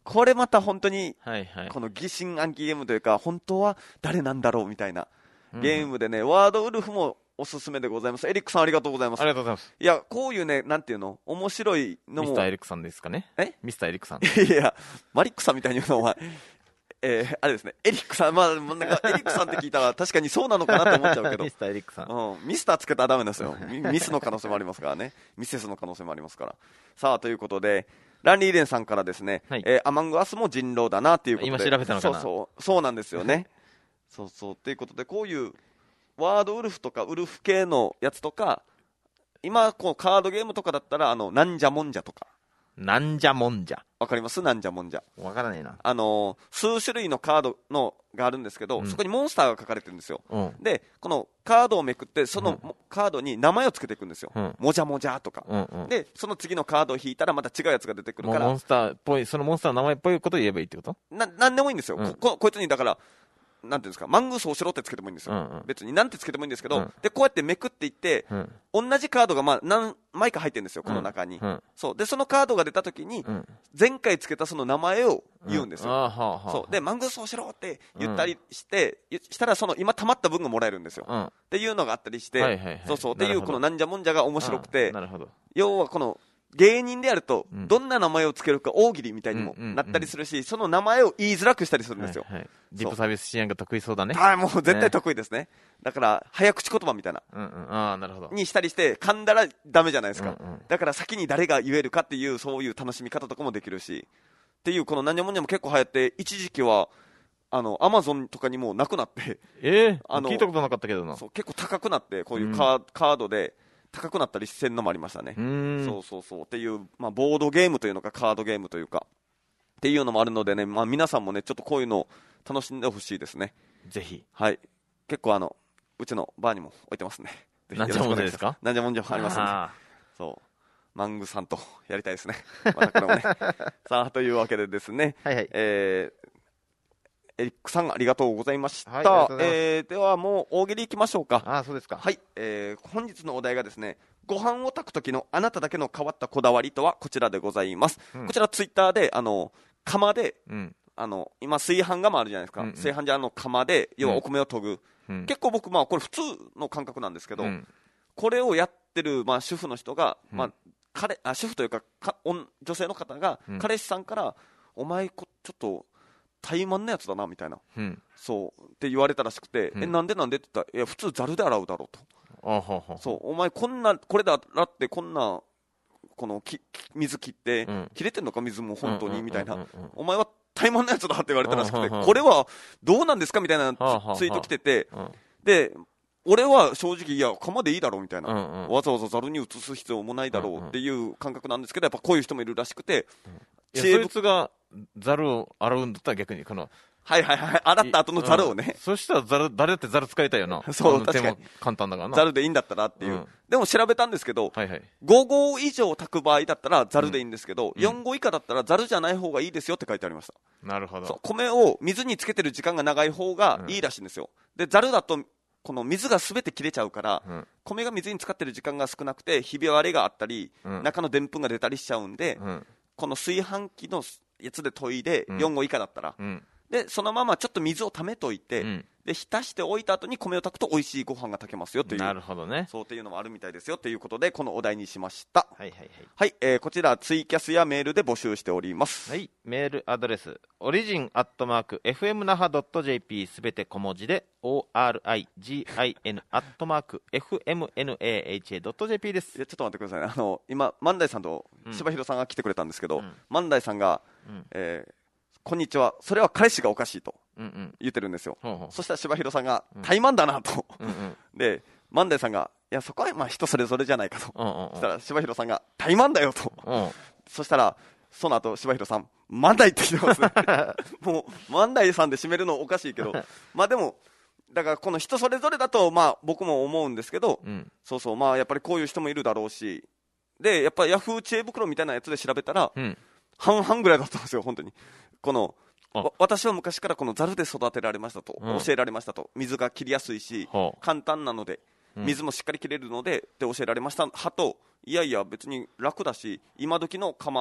これまた本当に、 はいはい、 この疑心暗鬼ゲームというか、本当は誰なんだろうみたいなゲームでね、うん、ワードウルフもおすすめでございます。エリックさんありがとうございます。 ありがとうございます。 いや、こういうね、なんていうの、面白いのも。 ミスターエリックさんですかね。 えミスターエリックさん。 いや、マリックさんみたいに言うのは、えー、あれですね、エリックさん、まあ、なんかエリックさんって聞いたら確かにそうなのかなと思っちゃうけど。 ミスターエリックさん。 うん、ミスターつけたらダメですよ。ミスの可能性もありますからね。ミセスの可能性もありますから。さあ、ということで、ランリーレンさんからですね、はい、えー、アマングアスも人狼だなっていうことで。 今調べたのかな。 そうそう、そうなんですよね。そうそう、ということで、こういう、ワードウルフとかウルフ系のやつとか、今こうカードゲームとかだったらあのなんじゃもんじゃとか。 なんじゃもんじゃ。 わかります？なんじゃもんじゃ。 わからないな。 あのー、数種類のカードのがあるんですけど、うん、そこにモンスターが書かれてるんですよ。うん、で、このカードをめくってそのカードに名前をつけていくんですよ。うん、もじゃもじゃとか、うんうん。で、その次のカードを引いたらまた違うやつが出てくるから。 モンスターっぽい、そのモンスターの名前っぽいことを言えばいいってこと？ な、なんでもいいんですよ。うん、こ, こいつにだから。なんていうんですか、マングースをしろってつけてもいいんですよ、うんうん、別になんてつけてもいいんですけど、うん、でこうやってめくっていって、うん、同じカードがまあ何枚か入ってるんですよ、この中に、うん、そうでそのカードが出たときに、うん、前回つけたその名前を言うんですよ、うん、そうでマングースをしろって言ったりして、うん、したらその今溜まった分がもらえるんですよ、うん、っていうのがあったりして、はいはいはい、そうそうっていうこのなんじゃもんじゃが面白くて、 なるほど、 要はこの芸人であるとどんな名前をつけるか大喜利みたいにもなったりするし、その名前を言いづらくしたりするんですよ、はいはい、 リップサービス支援が得意そうだね。 はい、もう絶対得意ですね、ね、だから早口言葉みたいな、 うんうん、あ、なるほど、 にしたりして噛んだらダメじゃないですか、うんうん、だから先に誰が言えるかっていうそういう楽しみ方とかもできるしっていう、このなんじゃもんじゃも結構流行って、一時期はあのアマゾンとかにもなくなって、 えー、あの聞いたことなかったけどな。 そう、結構高くなって、こういうカー、うん、カードで高くなったりしてんのもありましたね。そうそうそうっていう、まあ、ボードゲームというのかカードゲームというかっていうのもあるのでね、まあ、皆さんもねちょっとこういうのを楽しんでほしいですね。 ぜひ。 はい、結構あのうちのバーにも置いてますね。 なんじゃもんじゃですか？ なんじゃもんじゃありますんで、そうマングさんとやりたいですね。またこれもねさあというわけでですね、はいはい、えーエリックさんありがとうございました、はい、えー、ではもう大喜利いきましょうか。 あ、そうですか。 はい、えー、本日のお題がですね、ご飯を炊く時のあなただけの変わったこだわりとはこちらでございます、うん、こちらツイッターであの釜で、うん、あの今炊飯釜あるじゃないですか、うんうん、炊飯ジャーの釜で要はお米を研ぐ、うん、結構僕まあこれ普通の感覚なんですけど、うん、これをやってるまあ主婦の人が、うん、まあ彼あ主婦というか、か女性の方が彼氏さんから、うん、お前こちょっと怠慢なやつだなみたいな、うん、そうって言われたらしくて、うん、えなんでなんでって言ったら、いや普通ざるで洗うだろうと、あはは、そうお前こんなこれで洗ってこんなこのき水切って、うん、切れてんのか水も本当にみたいな、お前は怠慢なやつだって言われたらしくて、これはどうなんですかみたいなツイート来てて、で俺は正直いや釜でいいだろうみたいな、うんうん、わざわざざるに移す必要もないだろうっていう感覚なんですけど、やっぱこういう人もいるらしくて、 うん、いやそいつがざるを洗うんだったら逆にこのはいはいはい、洗った後のざるをね、うん、 そしたらざる誰だってざる使いたいよな。 そう確かに簡単だからな、 ざるでいいんだったらっていう、うん、でも調べたんですけど、 はいはい、 ご合以上炊く場合だったらざるでいいんですけど、うん、よん合以下だったらざるじゃない方がいいですよって書いてありました。 なるほど。 そう米を水につけてる時間が長い方がいいらしいんですよ、うん、でざるだとこの水がすべて切れちゃうから、うん、米が水に浸かってる時間が少なくてひび割れがあったり、うん、中のでんぷんが出たりしちゃうんで、うん、この炊飯器のやつで研いでよん合以下だったら、うん、でそのままちょっと水を溜めといて、うん、で浸しておいた後に米を炊くと美味しいご飯が炊けますよという、 なるほどね、 そうっていうのもあるみたいですよということでこのお題にしました。 はいはいはい、 はい、えー、こちらツイキャスやメールで募集しております。 はい、メールアドレスオリジンアットマーク エフエムナハドットジェーピー すべて小文字で オーアールアイジーアイエヌ アットマーク エフエムエヌエーエイチエー ドット ジェーピー です。 いやちょっと待ってくださいね、あの今万代さんと柴弘さんが来てくれたんですけど、うん、万代さんが、うん、えーこんにちは、それは彼氏がおかしいと言ってるんですよ、うんうん、そしたら柴弘さんが、うん、怠慢だなと、うんうん、で万代さんがいやそこはまあ人それぞれじゃないかと、うんうんうん、そしたら柴弘さんが怠慢だよと、うん、そしたらその後柴弘さん万代って言ってますねもう万代さんで締めるのおかしいけどまあでもだからこの人それぞれだとまあ僕も思うんですけど、うん、そうそうまあやっぱりこういう人もいるだろうし、でやっぱヤフー知恵袋みたいなやつで調べたら、うん、半々ぐらいだったんですよ本当に。この私は昔からこのざるで育てられましたと、うん、教えられましたと、水が切りやすいし、はあ、簡単なので、うん、水もしっかり切れるのでって教えられました派と、いやいや別に楽だし今時の釜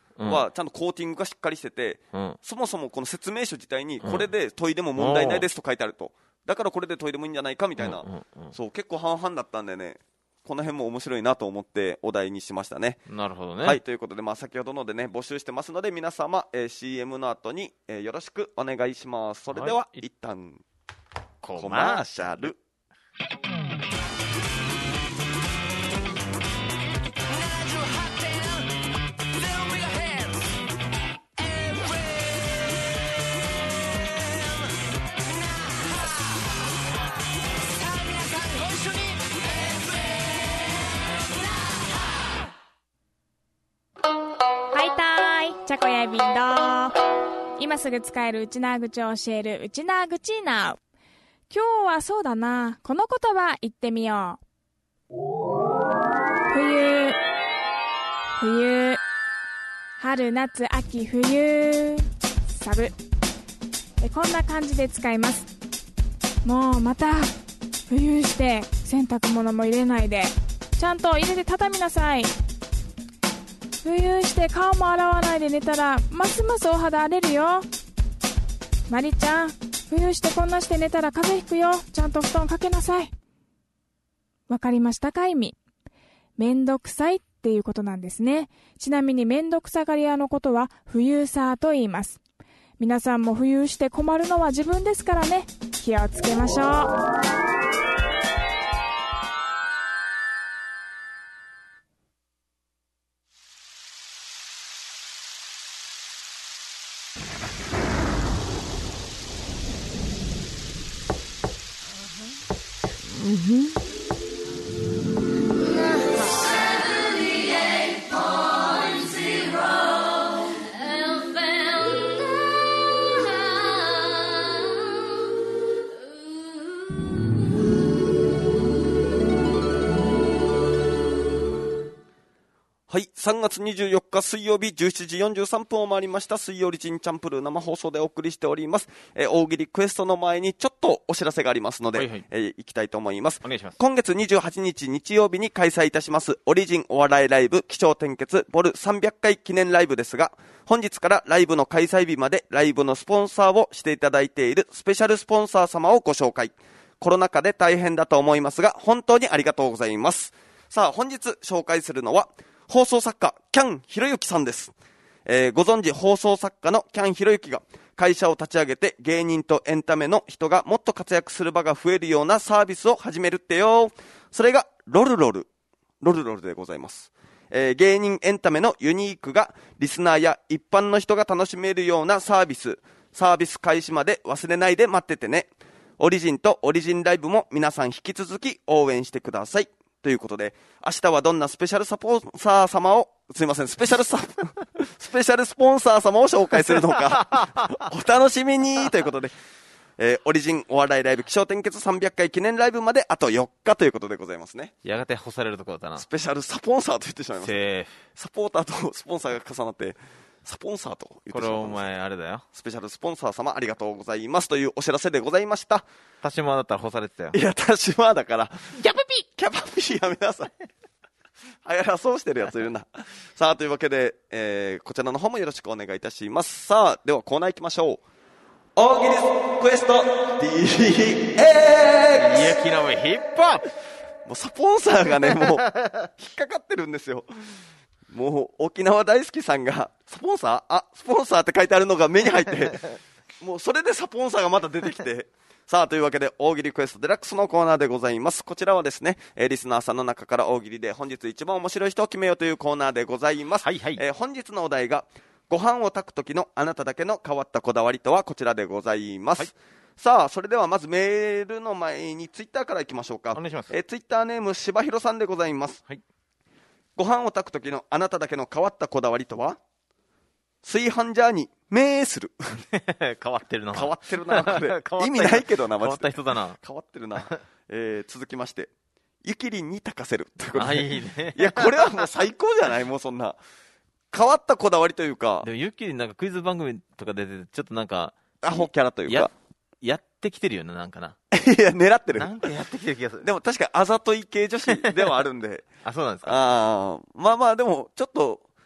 はちゃんとコーティングがしっかりしてて、 うん、 そもそもこの説明書自体にこれで研いでも問題ないですと書いてあると、だからこれで研いでもいいんじゃないかみたいな、うんうんうん、そう結構半々だったんでね、この辺も面白いなと思ってお題にしましたね。 なるほどね。 はい、ということで、まあ、先ほどのでね募集してますので皆様、えー、シーエム の後に、えー、よろしくお願いします。それでは、はい、一旦コマーシャル。 チャコヤビンド今すぐ使えるうちなー口を教えるうちなー口なう。今日はそうだな、この言葉言ってみよう。冬冬春夏秋冬サブえこんな感じで使います。もうまた冬して洗濯物も入れないでちゃんと入れて畳みなさい。冬して顔も洗わないで寝たらますますお肌荒れるよ。マリちゃん、冬してこんなして寝たら風邪ひくよ。ちゃんと布団かけなさい。わかりましたか？意味めんどくさいっていうことなんですね。ちなみにめんどくさがり屋のことは冬さと言います。皆さんも冬して困るのは自分ですからね、気をつけましょう。 はい、さんがつにじゅうよっか水曜日じゅうしちじよんじゅうさんぷんを回りました。水曜日チンチャンプルー生放送でお送りしております。えー、大喜利クエストの前にちょっとお知らせがありますので、はいはい、えー、行きたいと思います。 お願いします。 今月にじゅうはちにち日曜日に開催いたしますオリジンお笑いライブ起承転結ボルさんびゃっかい記念ライブですが、本日からライブの開催日までライブのスポンサーをしていただいているスペシャルスポンサー様をご紹介。コロナ禍で大変だと思いますが本当にありがとうございます。さあ本日紹介するのは放送作家キャンひろゆきさんです。えー、ご存知放送作家のキャンひろゆきが会社を立ち上げて芸人とエンタメの人がもっと活躍する場が増えるようなサービスを始めるってよ。それがロルロルロルロルでございます。えー、芸人エンタメのユニークがリスナーや一般の人が楽しめるようなサービス。サービス開始まで忘れないで待っててね。オリジンとオリジンライブも皆さん引き続き応援してください。ということで、明日はどんなスペシャルサポンサー様を、すいません、スペシャルサ、スペシャルスポンサー様を紹介するのか、お楽しみにということで、えー、オリジンお笑いライブ起承転結さんびゃっかい記念ライブまであとよっかということでございますね。 やがて干されるところだな。 スペシャルサポンサーと言ってしまいます。 セーフ。 サポーターとスポンサーが重なって、サポンサーと言ってしまいます。 これお前あれだよ。 スペシャルスポンサー様ありがとうございますというお知らせでございました。 田島だったら干されてたよ。 いや、田島だから。 キャパピキャパピやめなさい。はやらそうしてるやついるな。さあ、というわけで、えー、こちらの方もよろしくお願いいたします。さあ、ではコーナー行きましょう。大喜利クエスト ディーエックスゆきのヒップホップ。 もうサポンサーがね、もう、引っかかってるんですよ。もう、沖縄大好きさんが、スポンサーあ、スポンサーって書いてあるのが目に入って、もうそれでサポンサーがまた出てきて、さあ、というわけで、大喜利クエストデラックスのコーナーでございます。こちらはですね、えー、リスナーさんの中から大喜利で本日一番面白い人を決めようというコーナーでございます。 はいはい。 えー、本日のお題が、ご飯を炊く時のあなただけの変わったこだわりとはこちらでございます。はい、さあ、それではまずメールの前にツイッターからいきましょうか。 お願いします。 えー、ツイッターネーム、しばひろさんでございます。 はい。 ご飯を炊く時のあなただけの変わったこだわりとは、炊飯ジャーにメーする。 変わってるな。 変わってるな。これ意味ないけどな、マジで。 変わった人だな。 変わってるな。えー、続きまして、ゆきりんに炊かせる。ということで。 あ、いいね。 いや、これはもう最高じゃない？もうそんな。変わったこだわりというか。 でもゆきりんなんかクイズ番組とか出てて、ちょっとなんか。 アホキャラというか。 や、やってきてるよね、なんかな。 いや、狙ってる。 なんかやってきてる気がする。 でも確かにあざとい系女子ではあるんで。 あ、そうなんですか。 ああ、まあまあでも、ちょっと、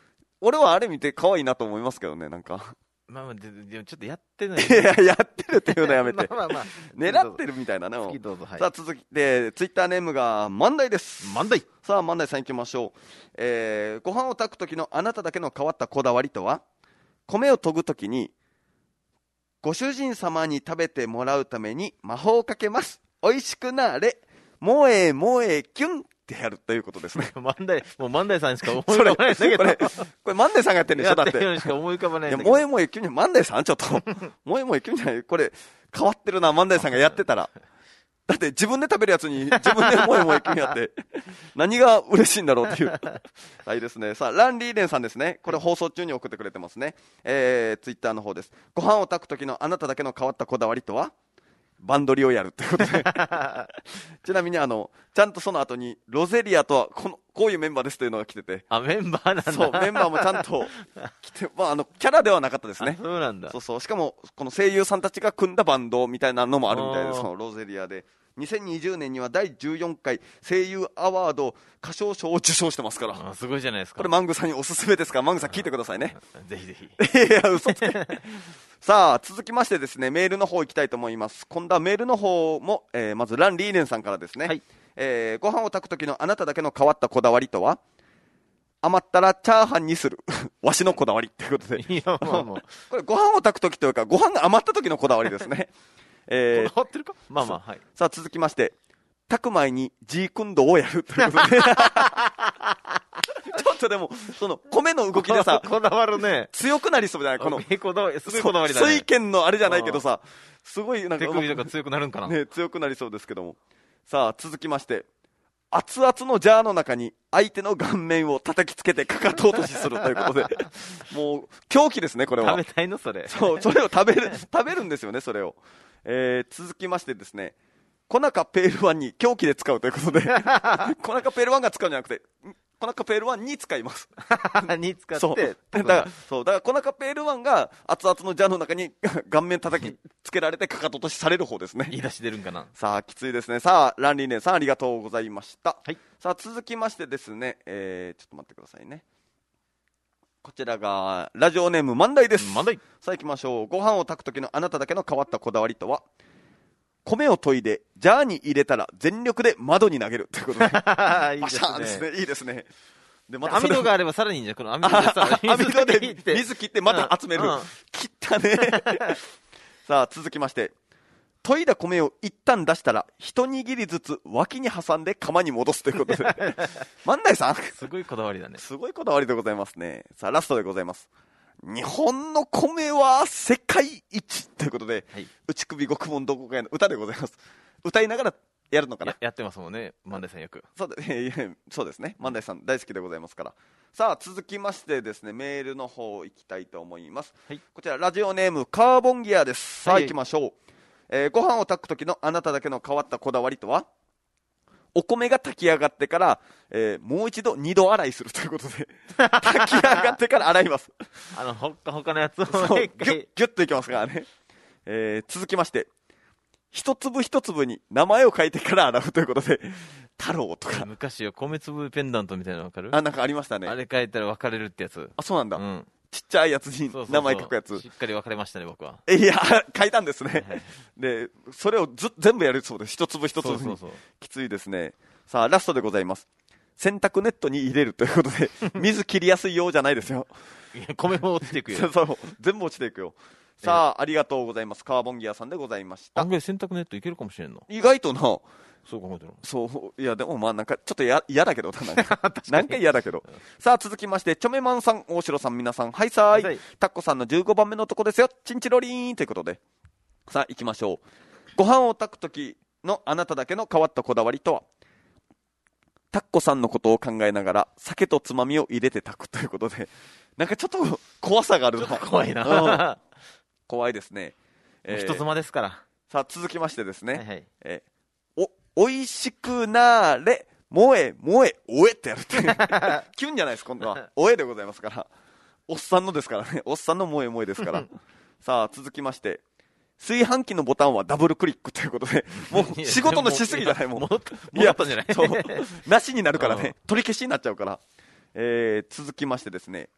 俺はあれ見て可愛いなと思いますけどね、なんか。 まあまあ、で, でもちょっとやってない。 いや、やってるっていうのやめて。 まあまあまあ、 狙ってるみたいなね。 次どうぞ、はい、 さあ、続きで、ツイッターネームが万代です。 万代。 さあ、万代さん行きましょう。えー、ご飯を炊く時のあなただけの変わったこだわりとは、米を研ぐ時に、ご主人様に食べてもらうために魔法をかけます。おいしくなれ。もえもえキュンってやるということですね。 万代、もう万代さんしか思い浮かばないんだけど。 これ、これ万代さんがやってるんでしょ、だって。 やってるのしか思い浮かばないんだけど。 いや、もえもえキュン、万代さんちょっと。もえもえキュンじゃない。これ、変わってるな、万代さんがやってたら。だって自分で食べるやつに自分でもえもえキュンやって、何が嬉しいんだろうっていう。はいですね。さあ、ランリーレンさんですね。これ放送中に送ってくれてますね。えー、ツイッターの方です。ご飯を炊く時のあなただけの変わったこだわりとは、バンドリをやるってことで。ちなみにあの、ちゃんとその後に、ロゼリアとはこの、こういうメンバーですというのが来てて。 あ、メンバーなんだ。 そう、メンバーもちゃんと来て、まああの、キャラではなかったですね。 そうなんだ。 そうそう。しかも、この声優さんたちが組んだバンドみたいなのもあるみたいです。そのロゼリアで。にせんにじゅうねんにはだいじゅうよんかい声優アワード歌唱賞を受賞してますから。 あ、すごいじゃないですか。 これマングさんにおすすめですから、マングさん聞いてくださいね。 ぜひぜひ。 いや、嘘つけ。さあ、続きましてですね、メールの方行きたいと思います。今度はメールの方も、えー、まずランリーネンさんからですね。はい。えー、ご飯を炊く時のあなただけの変わったこだわりとは、余ったらチャーハンにする。わしのこだわりっていうことで。 いや、まあまあ。 これご飯を炊く時というか、ご飯が余った時のこだわりですね。 えー、こだわってるかまあまあ、はい。 さあ、続きまして、炊く前にジークンドーをやるということで。ちょっとでも、その、米の動きでさ、 こだわるね。 強くなりそうじゃないこの、 こだわり、すごいこだわりだね。 水拳のあれじゃないけどさ、すごいなんか、 手首とか強くなるんかな。 ね、強くなりそうですけども。さあ、続きまして、熱々のジャーの中に相手の顔面を叩きつけてかかと落としするということで、もう、狂気ですね、これは。 食べたいのそれ。 そう、それを食べる、食べるんですよね、それを。えー、続きましてですね、コナカペールワンに狂気で使うということで、コナカペールワンが使うんじゃなくて、コナカペールワンに使います。 に使って。 そう。だから、そう。だから、コナカペールワンが熱々のジャーの中に顔面叩きつけられてかかと落としされる方ですね。 言い出し出るんかな。 さあ、きついですね。さあ、ランリーネンさんありがとうございました。 はい。 さあ、続きましてですね、えー、ちょっと待ってくださいね。こちらが、ラジオネーム、万代です。 万代。 さあ行きましょう。ご飯を炊く時のあなただけの変わったこだわりとは、米を研いで、ジャーに入れたら全力で窓に投げるということで。 いいですね。 バシャーンですね。いいですね。 で、また網戸があればさらにいいんじゃん。この網戸でさ、 網戸で水切ってまた集める。 うんうん、 切ったね。さあ、続きまして。研いだ米を一旦出したら、一握りずつ脇に挟んで釜に戻すということで。万代さんすごいこだわりだね。 すごいこだわりでございますね。さあ、ラストでございます。日本の米は世界一ということで、はい、内首獄門同好会の歌でございます。歌いながらやるのかなや, やってますもんね、万代さんよく。 そうで、そうですね、万代さん大好きでございますから。さあ、続きましてですね、メールの方行きたいと思います。はい、こちら、ラジオネーム、カーボンギアです。さあ、行きましょう。えー、ご飯を炊く時のあなただけの変わったこだわりとは、お米が炊き上がってから、えー、もう一度二度洗いするということで、炊き上がってから洗います。 あの、ほっかほかのやつをギュッ、ギュッといきますからね。えー、続きまして、一粒一粒に名前を書いてから洗うということで、太郎とか。 昔よ、米粒ペンダントみたいなの分かる？ あ、なんかありましたね。 あれ書いたら分かれるってやつ。 あ、そうなんだ。 うん。 ちっちゃいやつに名前書くやつ。 そうそうそう、しっかり分かれましたね、僕は。 いや、書いたんですね。で、それをず全部やるそうです。一粒一粒に。そうそうそう、きついですね。さあ、ラストでございます。洗濯ネットに入れるということで、水切りやすいようじゃないですよ。 いや、米も落ちていくよ。 そうそう、全部落ちていくよ。さあ、ありがとうございます。カーボンギアさんでございました。 案外洗濯ネットいけるかもしれんの。 意外とな。 そう考えてる。 そう、いや、でもまあなんか、ちょっとや嫌だけど、なんか、なんか嫌だけど。さあ、続きまして、チョメマンさん、大城さん、皆さん、はいさーい。はい、タッコさんのじゅうごばんめのとこですよ。チンチロリーンということで。さあ、行きましょう。ご飯を炊くときのあなただけの変わったこだわりとは、タッコさんのことを考えながら、酒とつまみを入れて炊くということで、なんかちょっと怖さがあるな。 怖いな、うん。 怖いですね。 えー、人妻ですから。 さあ、続きましてですね。 はいはい、 えーおいしくなーれ、もえ、もえ、おえってやるって。キュンじゃないです、今度は。おえでございますから。おっさんのですからね。おっさんのもえもえですから。さあ、続きまして。炊飯器のボタンはダブルクリックということで、もう仕事のしすぎじゃないもん。 戻ったんじゃない？ そう。なしになるからね。取り消しになっちゃうから。えー、続きましてですね。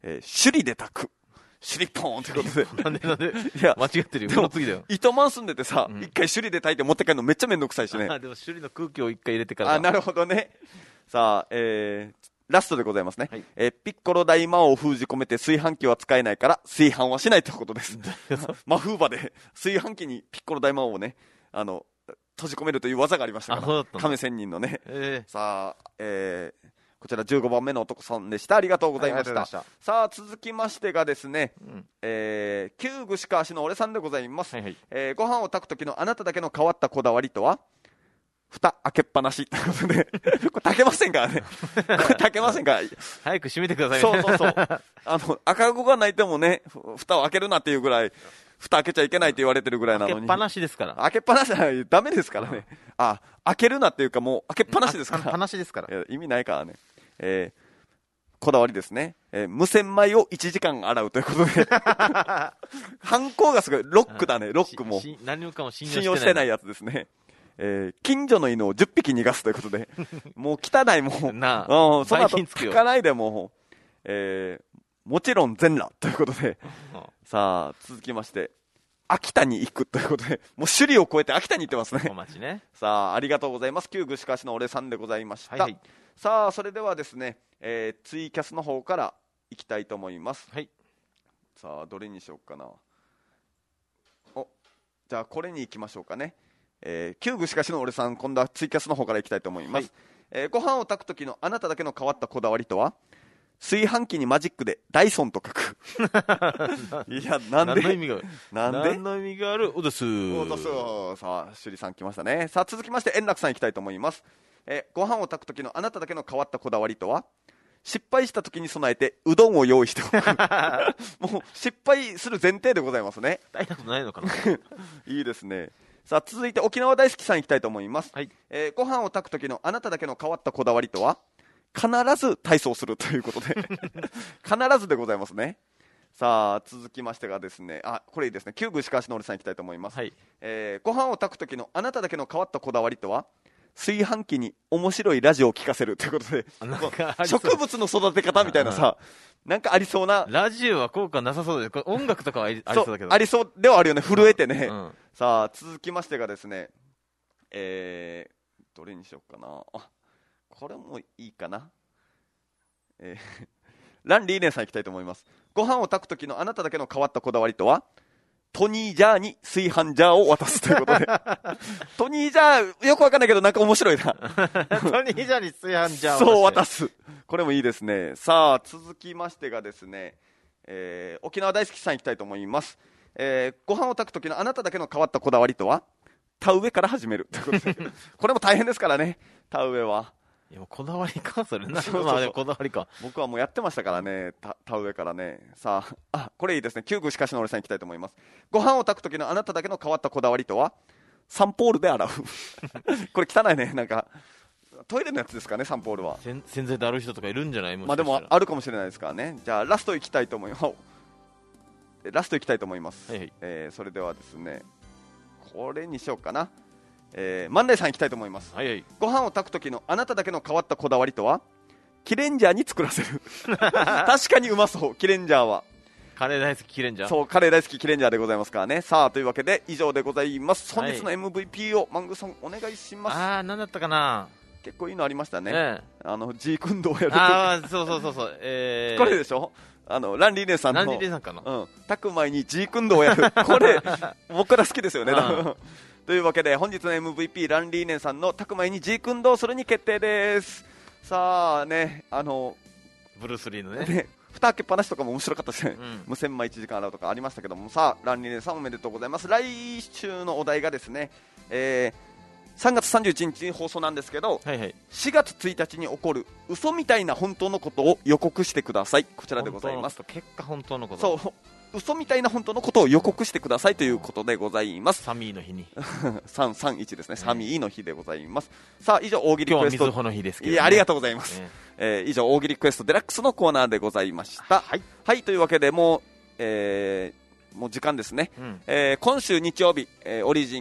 えー、首里で炊くシリポーンってことで。 なんでなんでいや、 間違ってるよ。その次だよ。 糸満住んでてさ、一、 うん、 回首里で炊いて持って帰るのめっちゃめんどくさいしね。 あ、でも首里の空気を一回入れてから。 あ、なるほどね。さあ、えー、ラストでございますね。 はい、 えー、ピッコロ大魔王を封じ込めて炊飯器は使えないから炊飯はしないということです。魔風場で炊飯器にピッコロ大魔王をね、あの、閉じ込めるという技がありましたから。亀仙人のね。 えー、 さあ、えー、こちらじゅうごばんめの男さんでした。ありがとうございました。はい、したさあ続きましてがですね、うん、えー、旧串川市の俺さんでございます。はいはい、えー、ご飯を炊く時のあなただけの変わったこだわりとは、蓋開けっぱなしということで、これ炊けませんからね。これ炊けませんから。 早く閉めてくださいね。 そうそうそう。あの、赤子が泣いてもね、蓋を開けるなっていうぐらい、蓋開けちゃいけないって言われてるぐらいなのに。 開けっぱなしですから。 開けっぱなしはダメですからね。あ、開けるなっていうかもう開けっぱなしですから。 開けっぱなしですから。 いや意味ないからね。えーこだわりですね、えー、無洗米をいちじかん洗うということで反抗がすごいロックだね。ロックも何もかも信用してない、信用してないやつですね。えー、近所の犬をじゅっぴき逃がすということでもう汚いもうなあ、うん、その後書かないでもう、えー、もちろん全裸ということでさあ続きまして秋田に行くということで、もう首里を越えて秋田に行ってますね。 お待ちね。 さあ、ありがとうございます。旧串川市の俺さんでございました。はいはい、さあ、それではですね、えー、ツイキャスの方から行きたいと思います。はい。さあ、どれにしようかな。お、じゃあこれに行きましょうかね。えー、旧串川市の俺さん、今度はツイキャスの方から行きたいと思います。はい、えー、ご飯を炊く時のあなただけの変わったこだわりとは、炊飯器にマジックでダイソンと書くいやなんで何の意味がなんで何の意味があるおですおですさあ首里さん来ましたね。さあ続きまして円楽さん行きたいと思います。えー、ご飯を炊く時のあなただけの変わったこだわりとは、失敗した時に備えてうどんを用意しておくもう失敗する前提でございますね。 大したことないのかないいですね。さあ続いて沖縄大好きさん行きたいと思います。 はい、 えー、ご飯を炊く時のあなただけの変わったこだわりとは、必ず体操するということで必ずでございますね。さあ続きましてがですね、あ、これいいですね。旧串川市の俺さん行きたいと思います。はい、えー、ご飯を炊く時のあなただけの変わったこだわりとは、炊飯器に面白いラジオを聞かせるということで、植物の育て方みたいなさ、なんかありそうな。 ラジオは効果なさそうで、これ音楽とかはありそうだけど、 ありそうではあるよね。震えてね、うんうん、さあ続きましてがですね、えー、どれにしようかな。あ、これもいいかな。えー、ランリーネンさん行きたいと思います。ご飯を炊く時のあなただけの変わったこだわりとは、トニージャーに炊飯ジャーを渡すということでトニージャーよくわかんないけどなんか面白いなトニージャーに炊飯ジャーをそう渡す、これもいいですね。さあ続きましてがですね、えー、沖縄大好きさん行きたいと思います。えー、ご飯を炊く時のあなただけの変わったこだわりとは、田植えから始めるということでこれも大変ですからね、田植えは。 いやもうこだわりかそれな。そうそうそう、まあ、こだわりか。 僕はもうやってましたからね、田植えからね。さあ、あ、これいいですね。旧串川市の俺さん行きたいと思います。ご飯を炊く時のあなただけの変わったこだわりとは、サンポールで洗うこれ汚いね。なんかトイレのやつですかね、サンポールは。 洗剤で洗う人とかいるんじゃない？もしまあでもあるかもしれないですからね。じゃあラスト行きたいと思います。ラスト行きたいと思います。はいはい、えー、それではですね、これにしようかな。えー、万代さん行きたいと思います。はいはい、ご飯を炊く時のあなただけの変わったこだわりとは、キレンジャーに作らせる確かにうまそう、キレンジャーは。 カレー大好きキレンジャー。 そう、カレー大好きキレンジャーでございますからね。さあというわけで以上でございます。本日の エムブイピー をマングさんお願いします。 ああ、何だったかな。 結構いいのありましたね。 ええ、 あの G 君堂やる。 ああ、そうそうそうそう。えー、 これでしょ。あのランリーネさんの。 ランリーネさんかな。 うん。炊く前に G 君堂やる。これ僕ら好きですよね。というわけで本日の エムブイピー ランリーネンさんの炊く前に G 君どうするに決定です。さあね、あのブルース・リーのね、 ね、蓋開けっぱなしとかも面白かったし、ね、うん、無洗米いちじかん洗うとかありましたけども、さあランリーネンさんおめでとうございます。来週のお題がですね、えー、さんがつさんじゅういちにちに放送なんですけど、はいはい、しがつついたちに起こる嘘みたいな本当のことを予告してください。こちらでございます。 結果本当のことそう嘘みたいな本当のことを予告してくださいということでございます。 サミーの日にさんさんいちですね、サミーの日でございます。さあ以上大喜利クエスト、 今日はみずほの日ですけど、ね、 いやありがとうございます、ねえー、以上大喜利クエストデラックスのコーナーでございました。はい、はい、というわけでもう、えー、もう時間ですね、うん、えー、今週日曜日、えー、オリジン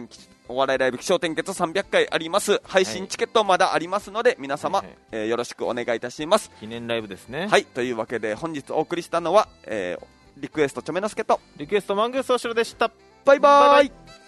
お笑いライブ起承転結さんびゃっかいあります。配信チケットまだありますので、はい、皆様、はいはい、えー、よろしくお願いいたします。 記念ライブですね。 はい、というわけで本日お送りしたのは、えー、リクエストチョメノスケとリクエストマングースおしろでした。 バイバーイ。バイバイ。